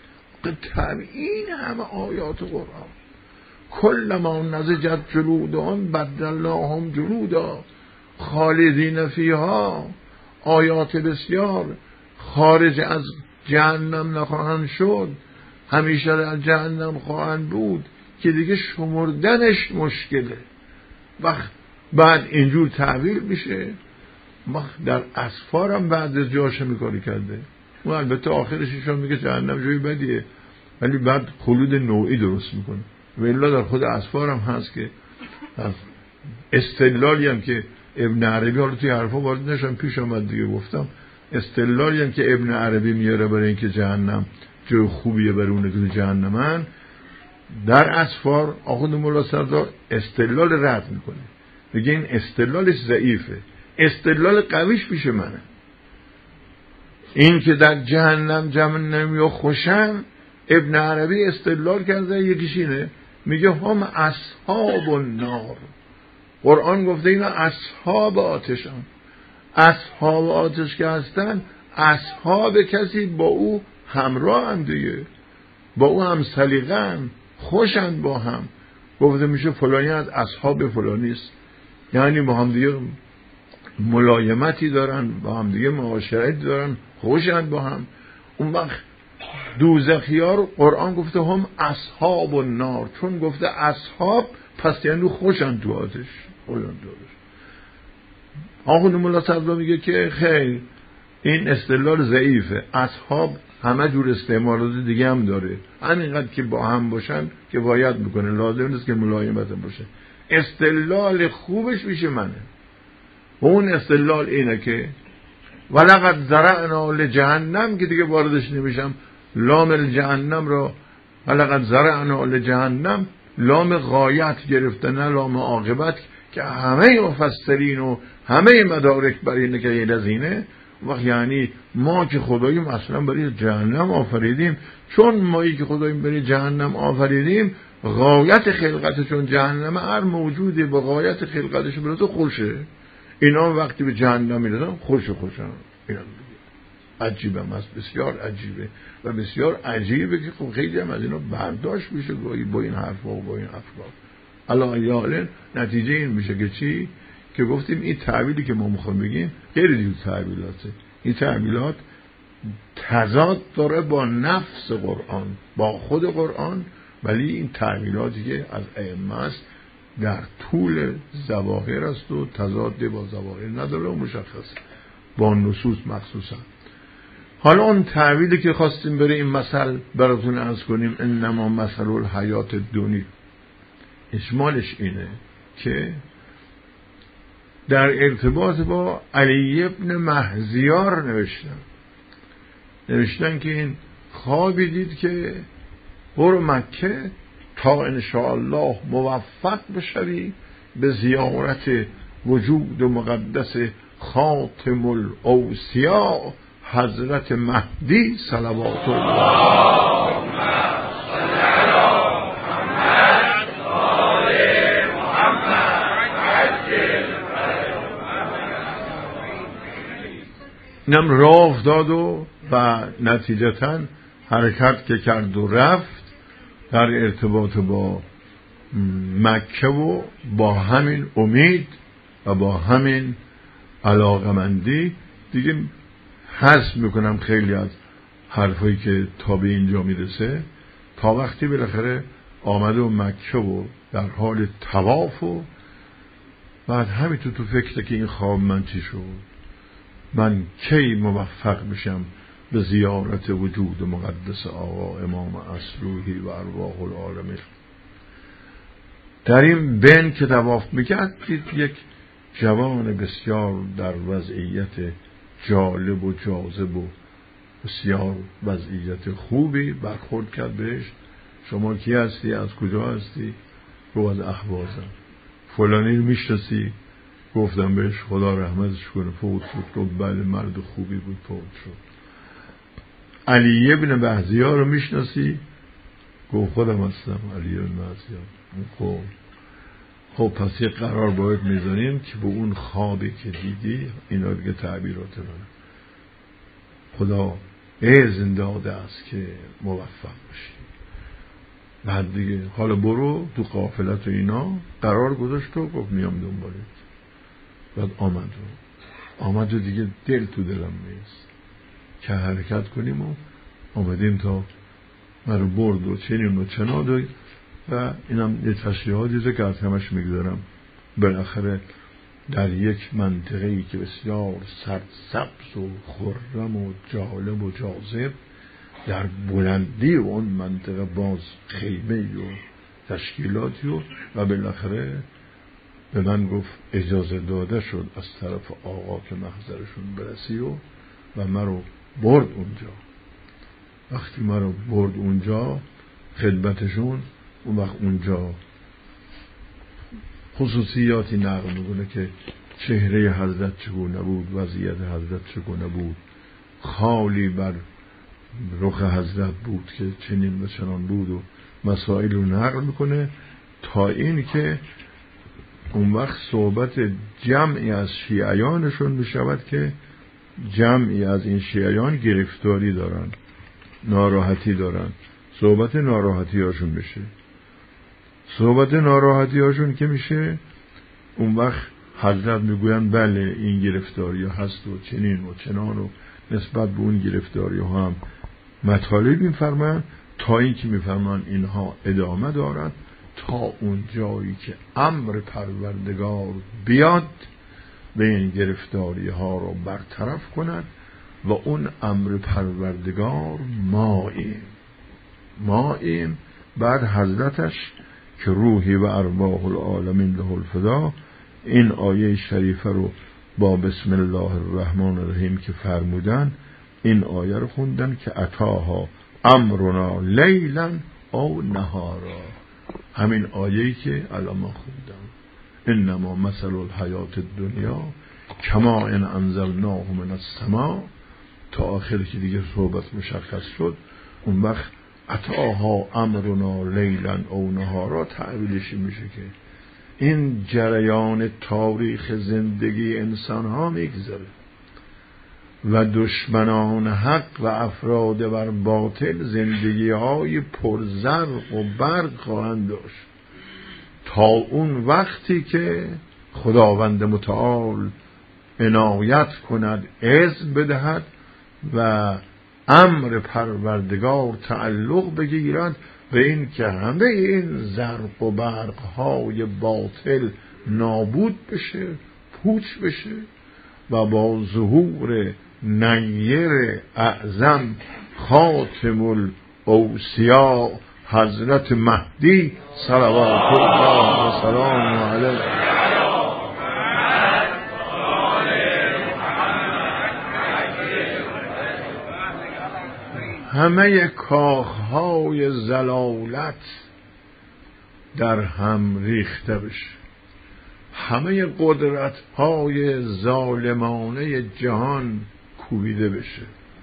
Speaker 1: این همه آیات قرآن کلما نضجت جلودهم بدلناهم جلودا خالدین فیها، آیات بسیار خارج از جهنم نخواهند شد، همیشه در جهنم خواهند بود که دیگه شمردنش مشکله. وقت بعد اینجور تعبیر میشه. در اسفارم بعد از جاش میکاری کرده و البته آخرش ایشان میگه جهنم جوی بدیه، ولی بعد خلود نوعی درست میکنه. و الا در خود اسفار هم هست که استدلالی هم که ابن عربی، حالا توی حرفا وارد نشم پیش آمد دیگه گفتم، استدلالی هم که ابن عربی میاره برای اینکه جهنم جای خوبیه برای اونه که تو جهنمن، در اسفار آخوند مولا سردار استدلال رد میکنه، میگه این استدلالش ضعیفه، استدلال قویش پیش منه. این که در جهنم یا خوشن، ابن عربی استدلال کرده یکیش اینه، میگه هم اصحاب النار، قرآن گفته اینا اصحاب آتشن، اصحاب آتش که هستن اصحاب کسی با او همراه هم دیگه، با او هم سلیقه هم خوشن با هم. گفته میشه فلانی از اصحاب فلانیست، یعنی با هم دیگه ملایمتی دارن، با هم دیگه معاشرتی دارن، خوشن با هم. اون وقت دوزخیار قرآن گفته هم اصحاب النار، چون گفته اصحاب پس یعنی خوشن تو آتش، خوشن تو آتش. آخوند مولا صدرا میگه که خیر این استدلال ضعیفه، اصحاب همه جور استعمالات دیگه هم داره، همینقدر که با هم باشن کفایت میکنه، لازم نیست که ملایمت باشه. استدلال خوبش میشه منه، و اون استدلال اینه که ولقد ذرأنا لجهنم، که دیگه واردش نمیشم، لام جهنم را ولقد ذرأنا لجهنم لام غایت گرفته، نه لام عاقبت، که همه مفسرین و همه مدارک بر اینه که این از اینه وقت یعنی ما که خداییم اصلا برای جهنم آفریدیم، چون مایی که خداییم برای جهنم آفریدیم غایت خلقتشون جهنم، هر موجودی با غایت خلقتش برسه خوشه. اینا وقتی به جهنم میرسن خوشن. اینا عجیبه است، بسیار عجیبه و بسیار عجیبه که خب خیلی هم از اینا برداشت میشه گاهی با این حرفا و با این افکار. الان نتیجه این میشه که چی؟ که گفتیم این تعبیری که ما میخوایم بگیم غیر دیگه تعبیراته. این تعبیرات تضاد داره با نفس قرآن، با خود قرآن، ولی این تعبیراتی که از ائمه است در طول ظواهر است و تضاد با ظواهر نداره و مشخص با نصوص مخصوصا. حالا اون تعبیری که خواستیم بره این مثل براتون عرض کنیم، انما مثل الحیات الدنیا، اشمالش اینه که در ارتباط با علی ابن مهزیار نوشتن که این خوابی دید که برو مکه تا انشاءالله موفق بشوی به زیارت وجود مقدس خاتم الاوصیا حضرت مهدی صلوات الله. اینم راه افتاد و نتیجتاً حرکت که کرد و رفت در ارتباط با مکه و با همین امید و با همین علاقمندی دیگه حذف میکنم خیلی از حرفایی که تا به اینجا میرسه، تا وقتی بالاخره آمده و مکه و در حال طواف و بعد همینطور تو فکر که این خواب من چی شد، من کی موفق بشم به زیارت وجود مقدس آقا امام اصلوحی و ارواح العالمین. در این بین که طواف میکرد دید یک جوان بسیار در وضعیت جالب و جاذب و بسیار وضعیت خوبی برخورد کرد بهش. شما کی هستی؟ از کجا هستی؟ رو از اهوازم. فلانی رو میشناسی؟ گفتم بهش خدا رحمتش کنه فوت شد. گفت بله مرد خوبی بود فوت شد. علی ابن مهزیار رو میشناسی؟ گفت خودم هستم علی ابن مهزیار. خب پس یه قرار باید میزنیم که به اون خوابی که دیدی اینا دیگه تعبیرات من خدا اذن داده است که موفق بشی. بعد دیگه حالا برو تو قافلت و اینا قرار گذاشت و گفت میام دنبالت. بعد آمد و دیگه دل تو دلم نیست که حرکت کنیم و آمدیم تا مرا برد و چنین و چنان و اینم یه تشریحاتی که از همش میگذارم. بالاخره در یک منطقه‌ای که بسیار سرسبز و خرم و جالب و جاذب، در بلندی اون منطقه باز خیمه و تشکیلاتی و بالاخره به من گفت اجازه داده شد از طرف آقا که محضرشون برسی و مرا برد اونجا. وقتی مرا برد اونجا خدمتشون، اون وقت اونجا خصوصیاتی نقل میکنه که چهره حضرت چگونه بود، وضعیت حضرت چگونه بود، خالی بر رخ حضرت بود که چنین و چنان بود و مسائل رو نقل میکنه تا این که اون وقت صحبت جمعی از شیعیانشون میشود که جمعی از این شیعیان گرفتاری دارن، ناراحتی دارن. صحبت ناراحتی هاشون بشه. صحبت ناراحتی هاشون که میشه اون وقت حضرت میگوین بله این گرفتاری هست و چنین و چنان و نسبت به اون گرفتاری ها هم مطالب میفرمان تا این که میفرمان اینها ادامه دارد تا اون جایی که امر پروردگار بیاد به این گرفتاری ها رو برطرف کند و اون امر پروردگار ماییم. بعد حضرتش که روحی و ارواح العالمین له الفدا این آیه شریفه رو با بسم الله الرحمن الرحیم که فرمودن این آیه رو خوندن که اتاها امرنا لیلا او نهارا، همین آیه‌ای که الان ما خوندم انما مثل الحیات الدنیا کما ان انزلناه من السماء تا آخری که دیگه صحبت مشخص شد. اون وقت اتاها امرنا لیلا او نهارا تعبیرش میشه که این جریان تاریخ زندگی انسان ها میگذره و دشمنان حق و افراد بر باطل زندگی های پرزرق و برق خواهند داشت تا اون وقتی که خداوند متعال عنایت کند، اذن بدهد و امر پروردگار تعلق بگیرد و این که همه این زرق و برق های باطل نابود بشه، پوچ بشه و با ظهور نیر اعظم خاتم الاوصیاء حضرت مهدی صلوات الله و سلام علیه همه کاخهای زلالت در هم ریخته بشه، همه قدرتهای ظالمانه جهان کوبیده بشه،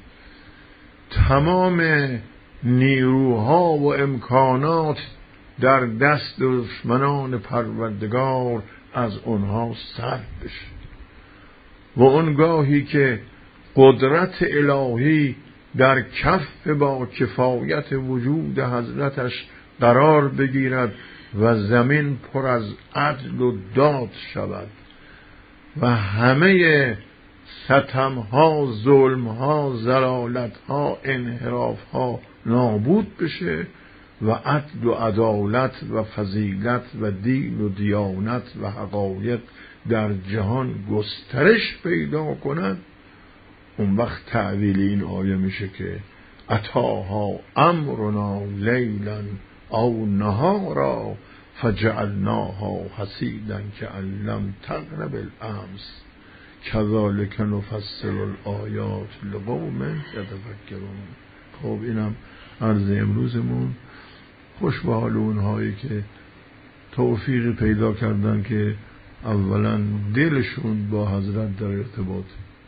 Speaker 1: تمام نیروها و امکانات در دست دشمنان پروردگار از اونها سلب بشه و اونگاهی که قدرت الهی در کف با کفایت وجود حضرتش قرار بگیرد و زمین پر از عدل و داد شود و همه ستمها، ظلمها، ضلالتها، انحرافها نابود بشه و عدل و عدالت و فضیلت و دین و دیانت و حقایق در جهان گسترش پیدا کند. اون وقت تعویل این آیه میشه که اتاها امرنا لیلا او نهارا فجعلناها حصیدا کأن لم تغن بالامس کذالک نفصل الآیات لقوم یتفکرون. خب اینم عرض امروزمون. خوش به حال اونهایی که توفیق پیدا کردن که اولا دلشون با حضرت در ارتباط،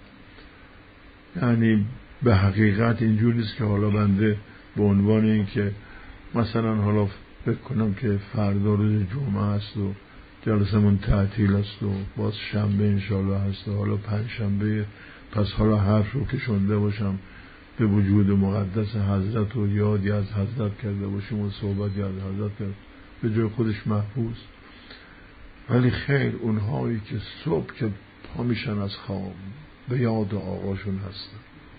Speaker 1: یعنی به حقیقت اینجور نیست که حالا بنده به عنوان این که مثلا حالا فکر کنم که فردا روز جمعه است و جلسمون تعطیل است و باز شنبه انشالله هست و حالا پنج شنبه، پس حالا حرف رو که شنده باشم به وجود مقدس حضرت و یادی از حضرت کرده باشیم و صحبتی از حضرت کرد به جای خودش محفوظ. ولی خیر اونهایی که صبح که پا میشن از خواب به یاد آقاشون هستن،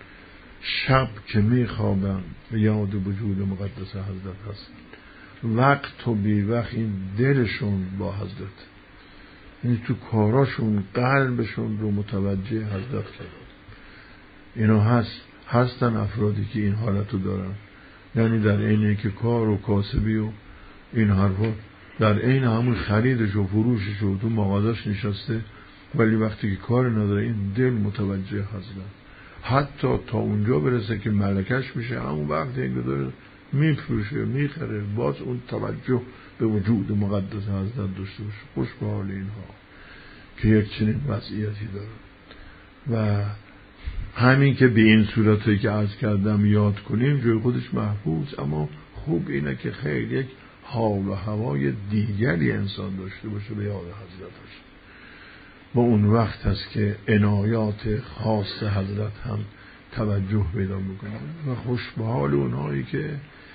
Speaker 1: شب که میخوابن به یاد وجود مقدس حضرت هستن، وقت و بی وقت این دلشون با حضرت، یعنی تو کاراشون قلبشون رو متوجه حضرت کرد. اینا هستن افرادی که این حالتو دارن، یعنی در عین که کار و کاسبی و این حرفا در عین همون خریدش و فروشش و تو مغازش نشسته، ولی وقتی که کار نداره این دل متوجه حضرت، حتی تا اونجا برسه که ملکش میشه همون وقت این داره میفروشه میخره، باز اون توجه به وجود مقدس حضرت داشته باشه. خوش به حال اینها که یک چنین وضعیتی داره. و همین که به این صورتی که عرض کردم یاد کنیم جای خودش محفوظ، اما خوب اینه که خیلی یک حال و هوای دیگری انسان داشته باشه به یاد حضرتش. و اون وقت هست که عنایات خاص حضرت هم توجه پیدا میکنه. و خوش به حال اونهایی که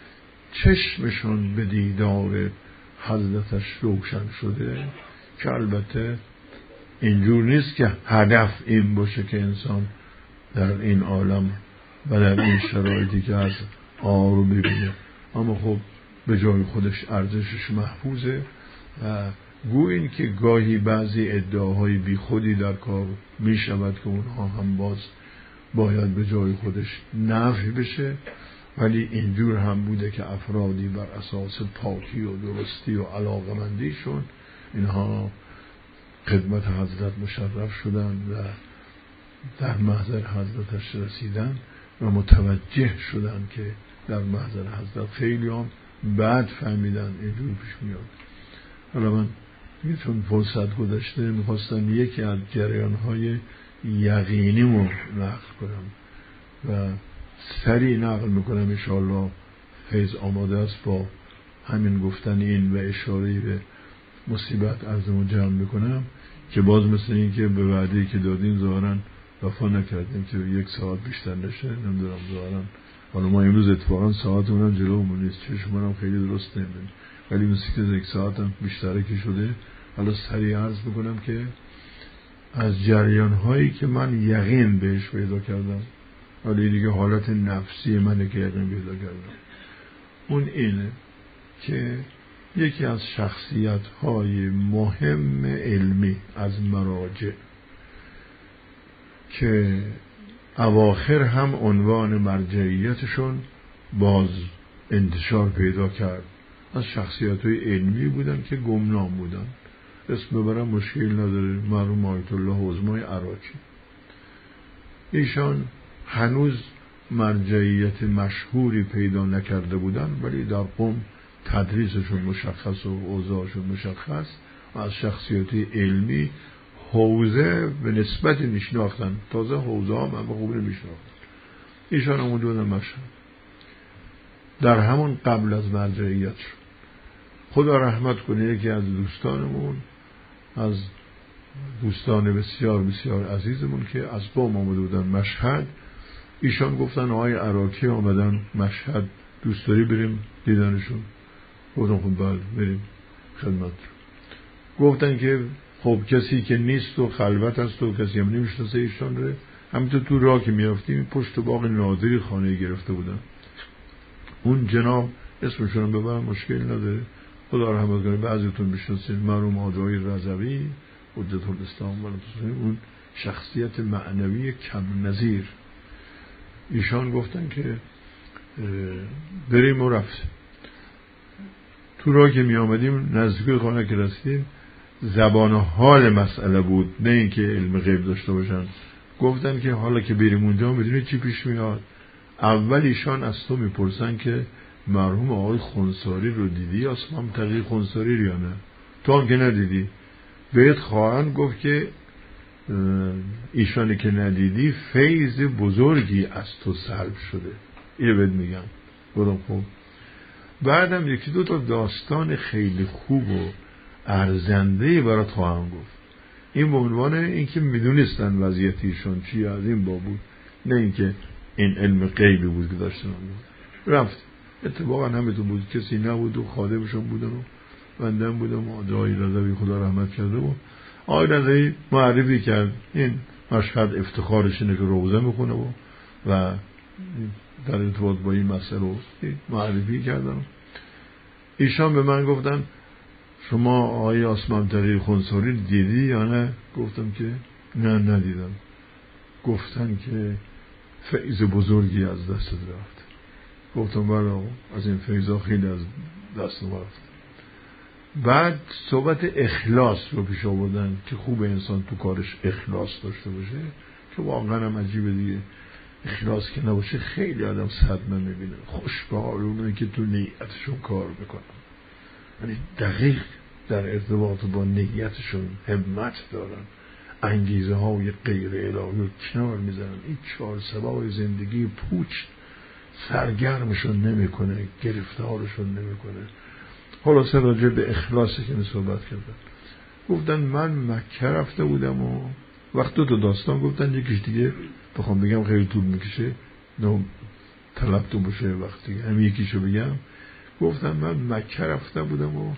Speaker 1: چشمشون به دیدار حضرتش روشن شده، که البته اینجور نیست که هدف این باشه که انسان در این عالم و در این شرایطی که از رو ببینه، اما خب به جای خودش ارزشش محفوظه. و گویین که گاهی بعضی ادعاهای بی خودی در کار می شود که اونها هم باز باید به جای خودش نفی بشه، ولی اینجور هم بوده که افرادی بر اساس پاکی و درستی و علاقمندیشون اینها خدمت حضرت مشرف شدن و در محضر حضرتش رسیدن و متوجه شدن که در محضر حضرت خیلی هم بعد فهمیدن اینجور پیش میاد. حالا من چون فرصت گذشته میخواستم یکی از جریان‌های یقینیمو نقل کنم و سریع نقل میکنم انشاءالله فیض آماده است. با همین گفتن این و اشاره به مصیبت عرضمو جمع میکنم که باز مثل این که به وعده‌ای که دادیم ظاهراً وفا نکردیم که 1 ساعت بیشتر نشه. نمیدونم ظاهراً حالا ما امروز اتفاقاً ساعتمون هم جلومون نیست، چشمون هم خیلی درست نمیبینیم، ولی مثل که 1 ساعت هم بیشتره که شده. حالا سریع عرض میکنم که از جریان هایی که من یقین بهش پیدا کردم، ولی دیگه حالت نفسی منه که یقین پیدا کردم، اون اینه که یکی از شخصیت های مهم علمی از مراجع که اواخر هم عنوان مرجعیتشون باز انتشار پیدا کرد، از شخصیت های علمی بودن که گمنام بودن. اسم ببرم مشکل نداره، مرحوم آیت الله عظمای عراقی. ایشان هنوز مرجعیت مشهوری پیدا نکرده بودن، ولی در قم تدریسشون مشخص و اوضاعشون مشخص و از شخصیت علمی حوزه به نسبت میشناختن. تازه حوزه هم به خوبی میشناختن. ایشان هم بودن مشهد در همون قبل از مرجعیت شد. خدا رحمت کنه یکی از دوستانمون، از دوستان بسیار بسیار عزیزمون که از قم آمده بودن مشهد، ایشان گفتن آقای عراقی آمدن مشهد، دوست داری بریم دیدنشون؟ گفتم خب بله بریم خدمت. گفتن که خب کسی که نیست و خلوت است و کسی هم نمیشناسه ایشان رو، همینطور تو راه که میافتیم پشت باغ نادری خانه گرفته بودن. اون جناب اسمشون رو ببرم مشکل نداره، خدا رحمت کنه، بعضیتون میشناسین، مرحوم آقای رضوی حجت الاسلام، اون شخصیت معنوی کم نظیر. ایشان گفتن که بریم و رفت. تو راه که می آمدیم نزدیک خانه که رسیدیم، زبان حال مسئله بود، نه اینکه علم غیب داشته باشن. گفتن که حالا که بریم اونجا میدونی چی پیش میاد؟ اول ایشان از تو میپرسن که مرحوم آقای خونساری رو دیدی؟ اسمم تقی خونساری یا نه؟ تو هم که ندیدی. بهت خواهند گفت که ایشانی که ندیدی فیض بزرگی از تو سلب شده. اینو بهت میگم. برم خوب. بعدم 1-2 تا داستان خیلی خوب و ارزنده‌ای برات خواهم گفت. این به عنوان اینکه میدونستن وضعیت ایشان چی از این باب بود، نه اینکه این علم غیبی بود که داشتن. رفت اتفاقا همینطور بود، کسی نبود و خادمشون بودن و بندم بودم و آقای رضوی خدا رحمت کرده و آقای رضوی معرفی کرد این مشهد افتخارش اینه که روزه میخونه و در ارتباط با این مسئله معرفی کردن. ایشان به من گفتن شما آقای آسمان‌طری خونساری دیدی یا نه؟ گفتم که نه ندیدم. گفتن که فیض بزرگی از دست رفت. گفتم بله از این فیضا خیلی از دست رفت. بعد صحبت اخلاص رو پیش آوردن که خوب انسان تو کارش اخلاص داشته باشه، که واقعا هم عجیبه دیگه، اخلاص که نباشه خیلی آدم صدمه میبینه. خوش به حال اونه که تو نیتشون کار میکنن، یعنی دقیق در ارتباط با نیتشون همت دارن، انگیزه های غیر الهی رو کنار میذارن. این 4 سبای زندگی پوچ سرگرمشون نمیکنه، گرفتارشون نمیکنه. خلاصه راجع به اخلاصی که صحبت کردن. گفتن من مکه رفته بودم و وقت 2 تا داستان گفتن، یکیش دیگه بخوام بگم خیلی طول میکشه، نه طلب تو باشه وقتی هم یکیشو بگم. گفتن من مکه رفته بودم و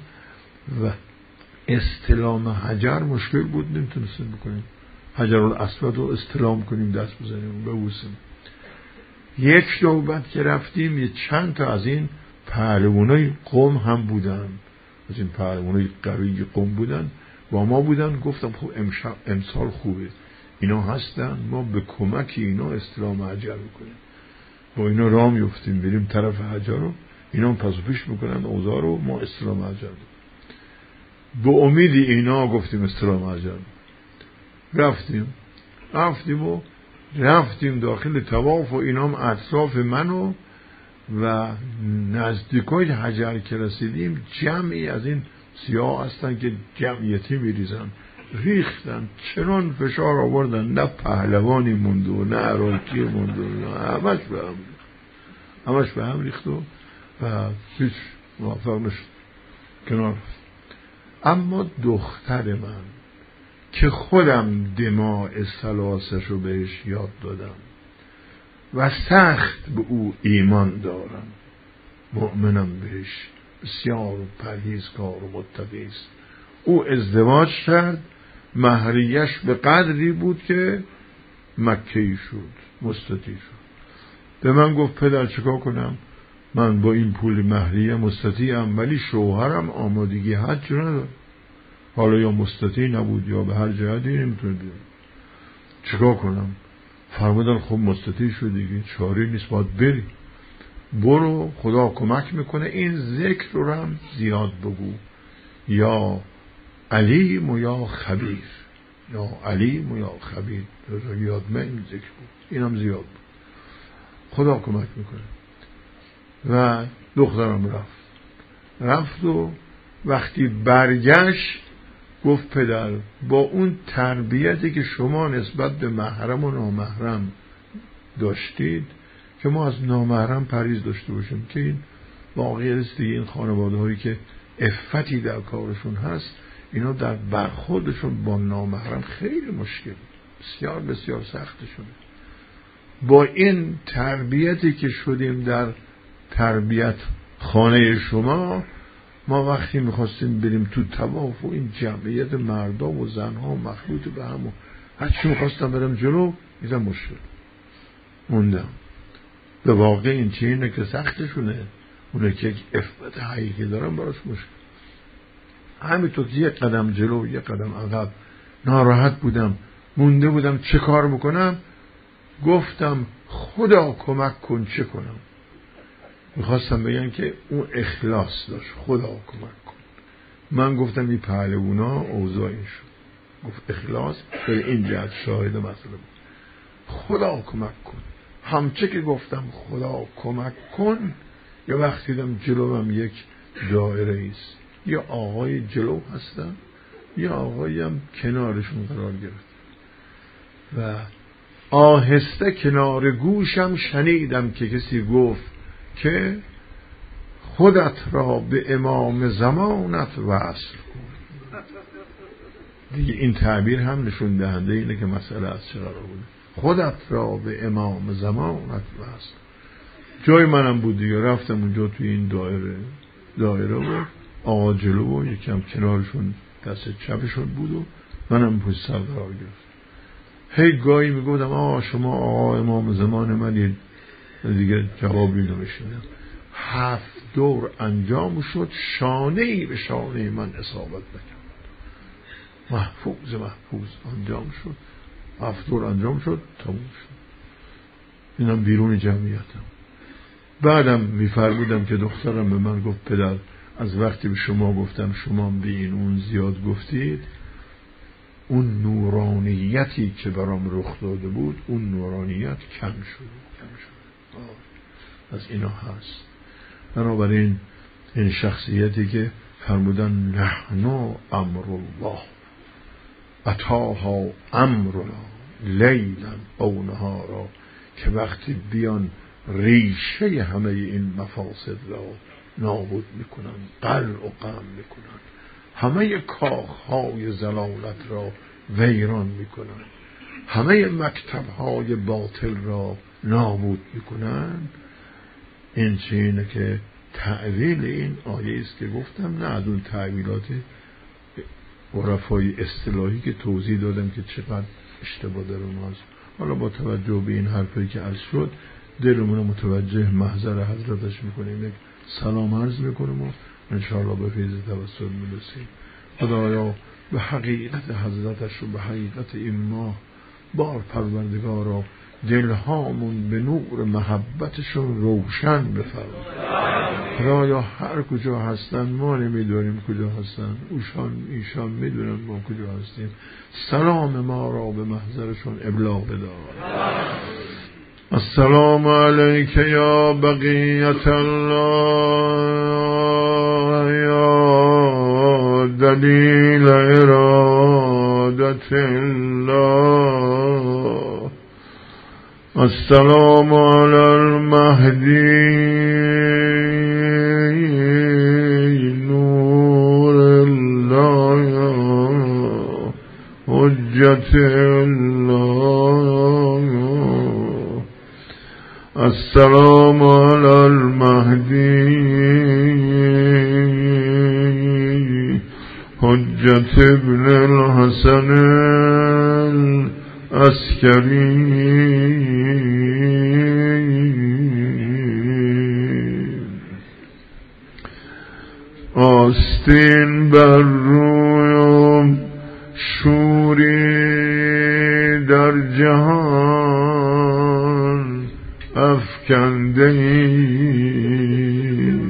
Speaker 1: استلام حجر مشکل بود، نمیتونستیم بکنیم حجر الاسود رو استلام کنیم، دست بزنیم ببوسیم. یک نوبت که رفتیم یه چند تا از این پهلوانای قم هم بودن، از این پهلوانای قوی قم بودن با ما بودن. گفتم خب امسال خوبه اینا هستن، ما به کمک اینا استلام حجر میکنیم، با اینا راه میفتیم بریم طرف حجر رو، اینا هم پس و پیش میکنن اوضاع رو، ما استلام حجر رو به امید اینا گفتیم استلام حجر. رفتیم داخل طواف و اینا هم اطراف منو و نزدیکای حجر که رسیدیم جمعی از این سیاه هستن که جمعیتی میریزن، ریختن، چنان فشار آوردن، نه پهلوانی موند و نه عراقی موند و همش به هم ریخت و هیچ موفق نشد، کنار رفت. اما دختر من که خودم دماء ثلاثش رو بهش یاد دادم و سخت به او ایمان دارم، مؤمنم بهش، بسیار پرهیزکار و متقی است. او ازدواج کرد، مهریش به قدری بود که مکه‌ای شد، مستطیع شد. به من گفت پدر چیکار کنم؟ من با این پول مهریه مستطیعم، ولی شوهرم آمادگی حج نداره، حالا یا مستطیع نبود یا به هر جهتی نمیتونه بیاد، چیکار کنم؟ فرمودن خب مستطیع شد دیگه، چاری نیست، باید بری، برو، خدا کمک میکنه. این ذکر رو هم زیاد بگو، یا علیم و یا خبیر، یا علیم و یا خبیر، یاد من این ذکر بود، این هم زیاد بود، خدا کمک میکنه. و دخترم رفت و وقتی برگشت گفت پدر با اون تربیتی که شما نسبت به محرم و نامحرم داشتید که ما از نامحرم پرهیز داشته باشیم، که این واقعی است دیگه. این خانواده هایی که عفتی در کارشون هست، اینا در برخوردشون با نامحرم خیلی مشکل، بسیار بسیار سختشونه. با این تربیتی که شدیم در تربیت خانه شما، ما وقتی میخواستیم بریم تو طواف و این جمعیت مردا و زنها مخلوط به هم و هرچی میخواستم برم جلو، اینا مشکل موندم. به واقع این چیزی که سختشونه، اونه که یک عفت حقیقی دارن براش مشکل. همینطور که یک قدم جلو یک قدم عقب، ناراحت بودم، مونده بودم چه کار میکنم. گفتم خدا کمک کن، چه کنم؟ میخواستم بگن که اون اخلاص داشت، خدا کمک کن. من گفتم این پهلوونا اوضاع این شد، گفت اخلاص به این جهت شاهد مسئله بود، خدا کمک کن. همچه که گفتم خدا کمک کن، یه وقتی دیدم جلوم یک دایره ایست، یه آقای جلو هستن، یه آقایی هم کنارشون قرار گرفت و آهسته کنار گوشم شنیدم که کسی گفت که خودت را به امام زمانت وصل کن. دیگه این تعبیر هم نشون دهنده اینه که مسئله از چه قرار بوده. خودت را به امام زمانت وصل. جای منم بود دیگه، رفتم اونجا توی این دایره و آقا جلو و یکم کنارشون دست چپشون بود و منم پشت سر قرار گرفت. هی گاهی میگفتم شما آقا امام زمان من، دیگه جوابی نمیشنیدم. 7 دور انجام شد، شانه‌ای به شانه من اصابت نکرد، محفوظ انجام شد. 7 دور انجام شد، تموم شد. اینم بیرون جمعیتم. بعدم میفرمودم که دخترم به من گفت پدر از وقتی به شما گفتم شما به این اون زیاد گفتید، اون نورانیتی که برام رخ داده بود، اون نورانیت کم شد. از اینا هست. بنابراین این شخصیتی که فرمودن نحنو امر الله اتاها امرنا لیلا او نهارا، که وقتی بیان ریشه همه این مفاسد را نابود میکنن، قلع و قم میکنن، همه کاخهای زلالت را ویران میکنن، همه مکتبهای باطل را نابود میکنن. این چیزی که تعویل این آیه است که گفتم، نه از اون تعویلات عرفای اصطلاحی که توضیح دادم که چقدر اشتباه در اونهاست. حالا با توجه به این حرفی که عرض شد، دلمون متوجه محضر حضرتش میکنیم، یک سلام عرض میکنیم و انشاءالله به فیض توسل میرسیم. خدایا به حقیقت حضرتش و به حقیقت این ماه بار پروردگارا دلهامون به نور محبتشون روشن بفرما. خدایا هر کجا هستن ما نمیدونیم کجا هستن، ایشان میدونن ما کجا هستیم، سلام ما را به محضرشون ابلاغ بدار. السلام علیک یا بقیت الله یا دلیل ارادت الله. السلام علی المهدی نور الله حجت الله. السلام علی المهدی حجت ابن الحسن العسکری. آستین بر رویم شوری در جهان افکنده ای،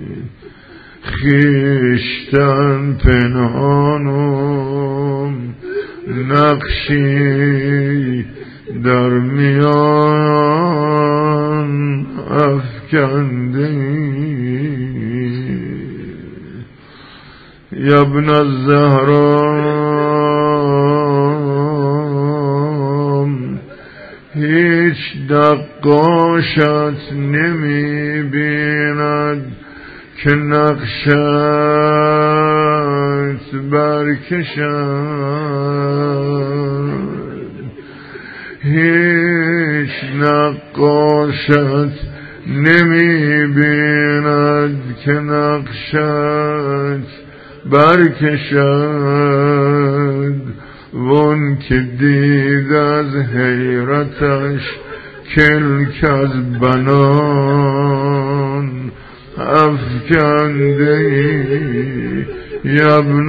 Speaker 1: خویشتن پنهانم نقشی در میان افکنده ای. یا ابن الزهرا هیچ نقاشت نمی بیند که نقشت برکشد. هیچ نقاشت نمی بیند که نقشت برکشد. وان که دید از حیرتش کلک از بنان افکنده ای. یا ابن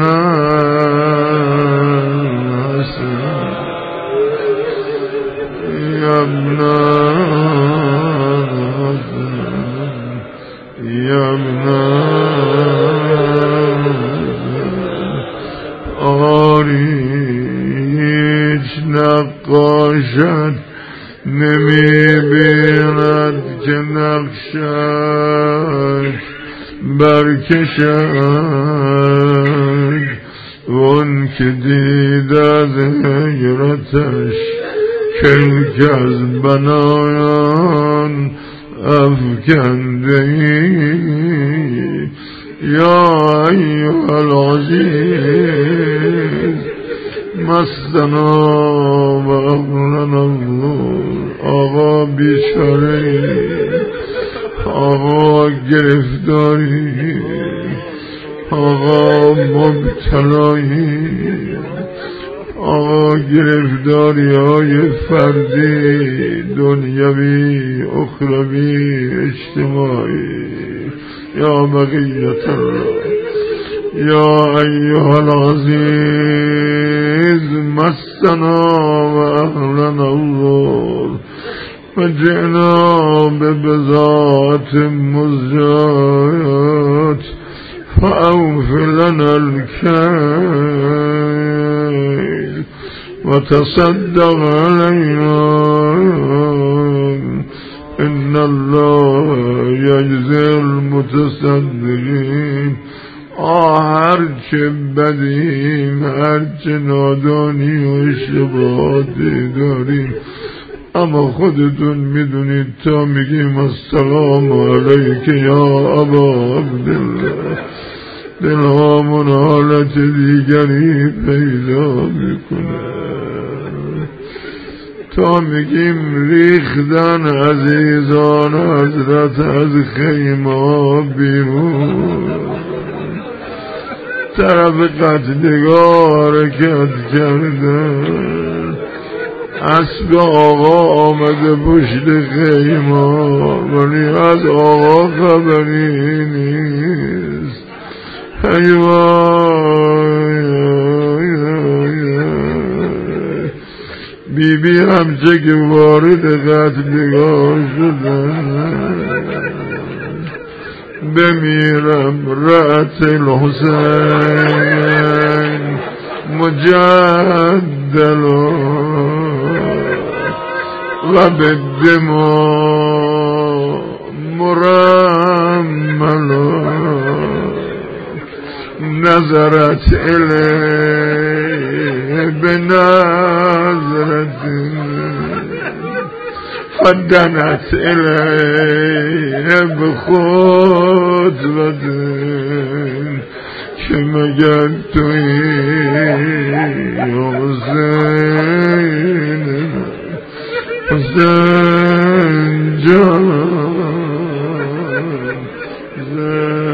Speaker 1: الحسن یا ابن الحسن یا ابن آری هیچ نقاشت نمی بیند که نقشش برکشد. وان که دید از حیرتش کلک از بنایان افکنده ای. یا ایها العزیز مستنا و اغلنا النور. آقا بیچاره، آقا گرفتاری، آقا مبتلایی، آقا گرفتاری های فردی، دنیوی، اخروی، اجتماعی. یا بقیت الله یا ایها العزیز مسنا و اهلنا الله فجئنا ببضاعة مزجاة فأوفر لنا الكيل وتصدق علينا إن الله يجزي المتصدقين. هرچه بدیم، هرچه نادانی و اشتباهاتی داریم، اما خودتون میدونید تا میگیم السلام علیک یا ابا عبدالله دلهامون حالت دیگری پیدا میکنه. تا میگیم ریختن عزیزان حضرت از خیمه بیرون، طرف قتلگاه حرکت کردن، اسب آقا آمده پشت خیمه ولی از آقا خبری نیست. بی بی همچه که وارد قتلگاه شدن بمیرم رأت الحسین مجدل و بالدماء مرمل نظرت الیه بنظرت فدنت الیه بخطوت که مگر توی حسین حسین جان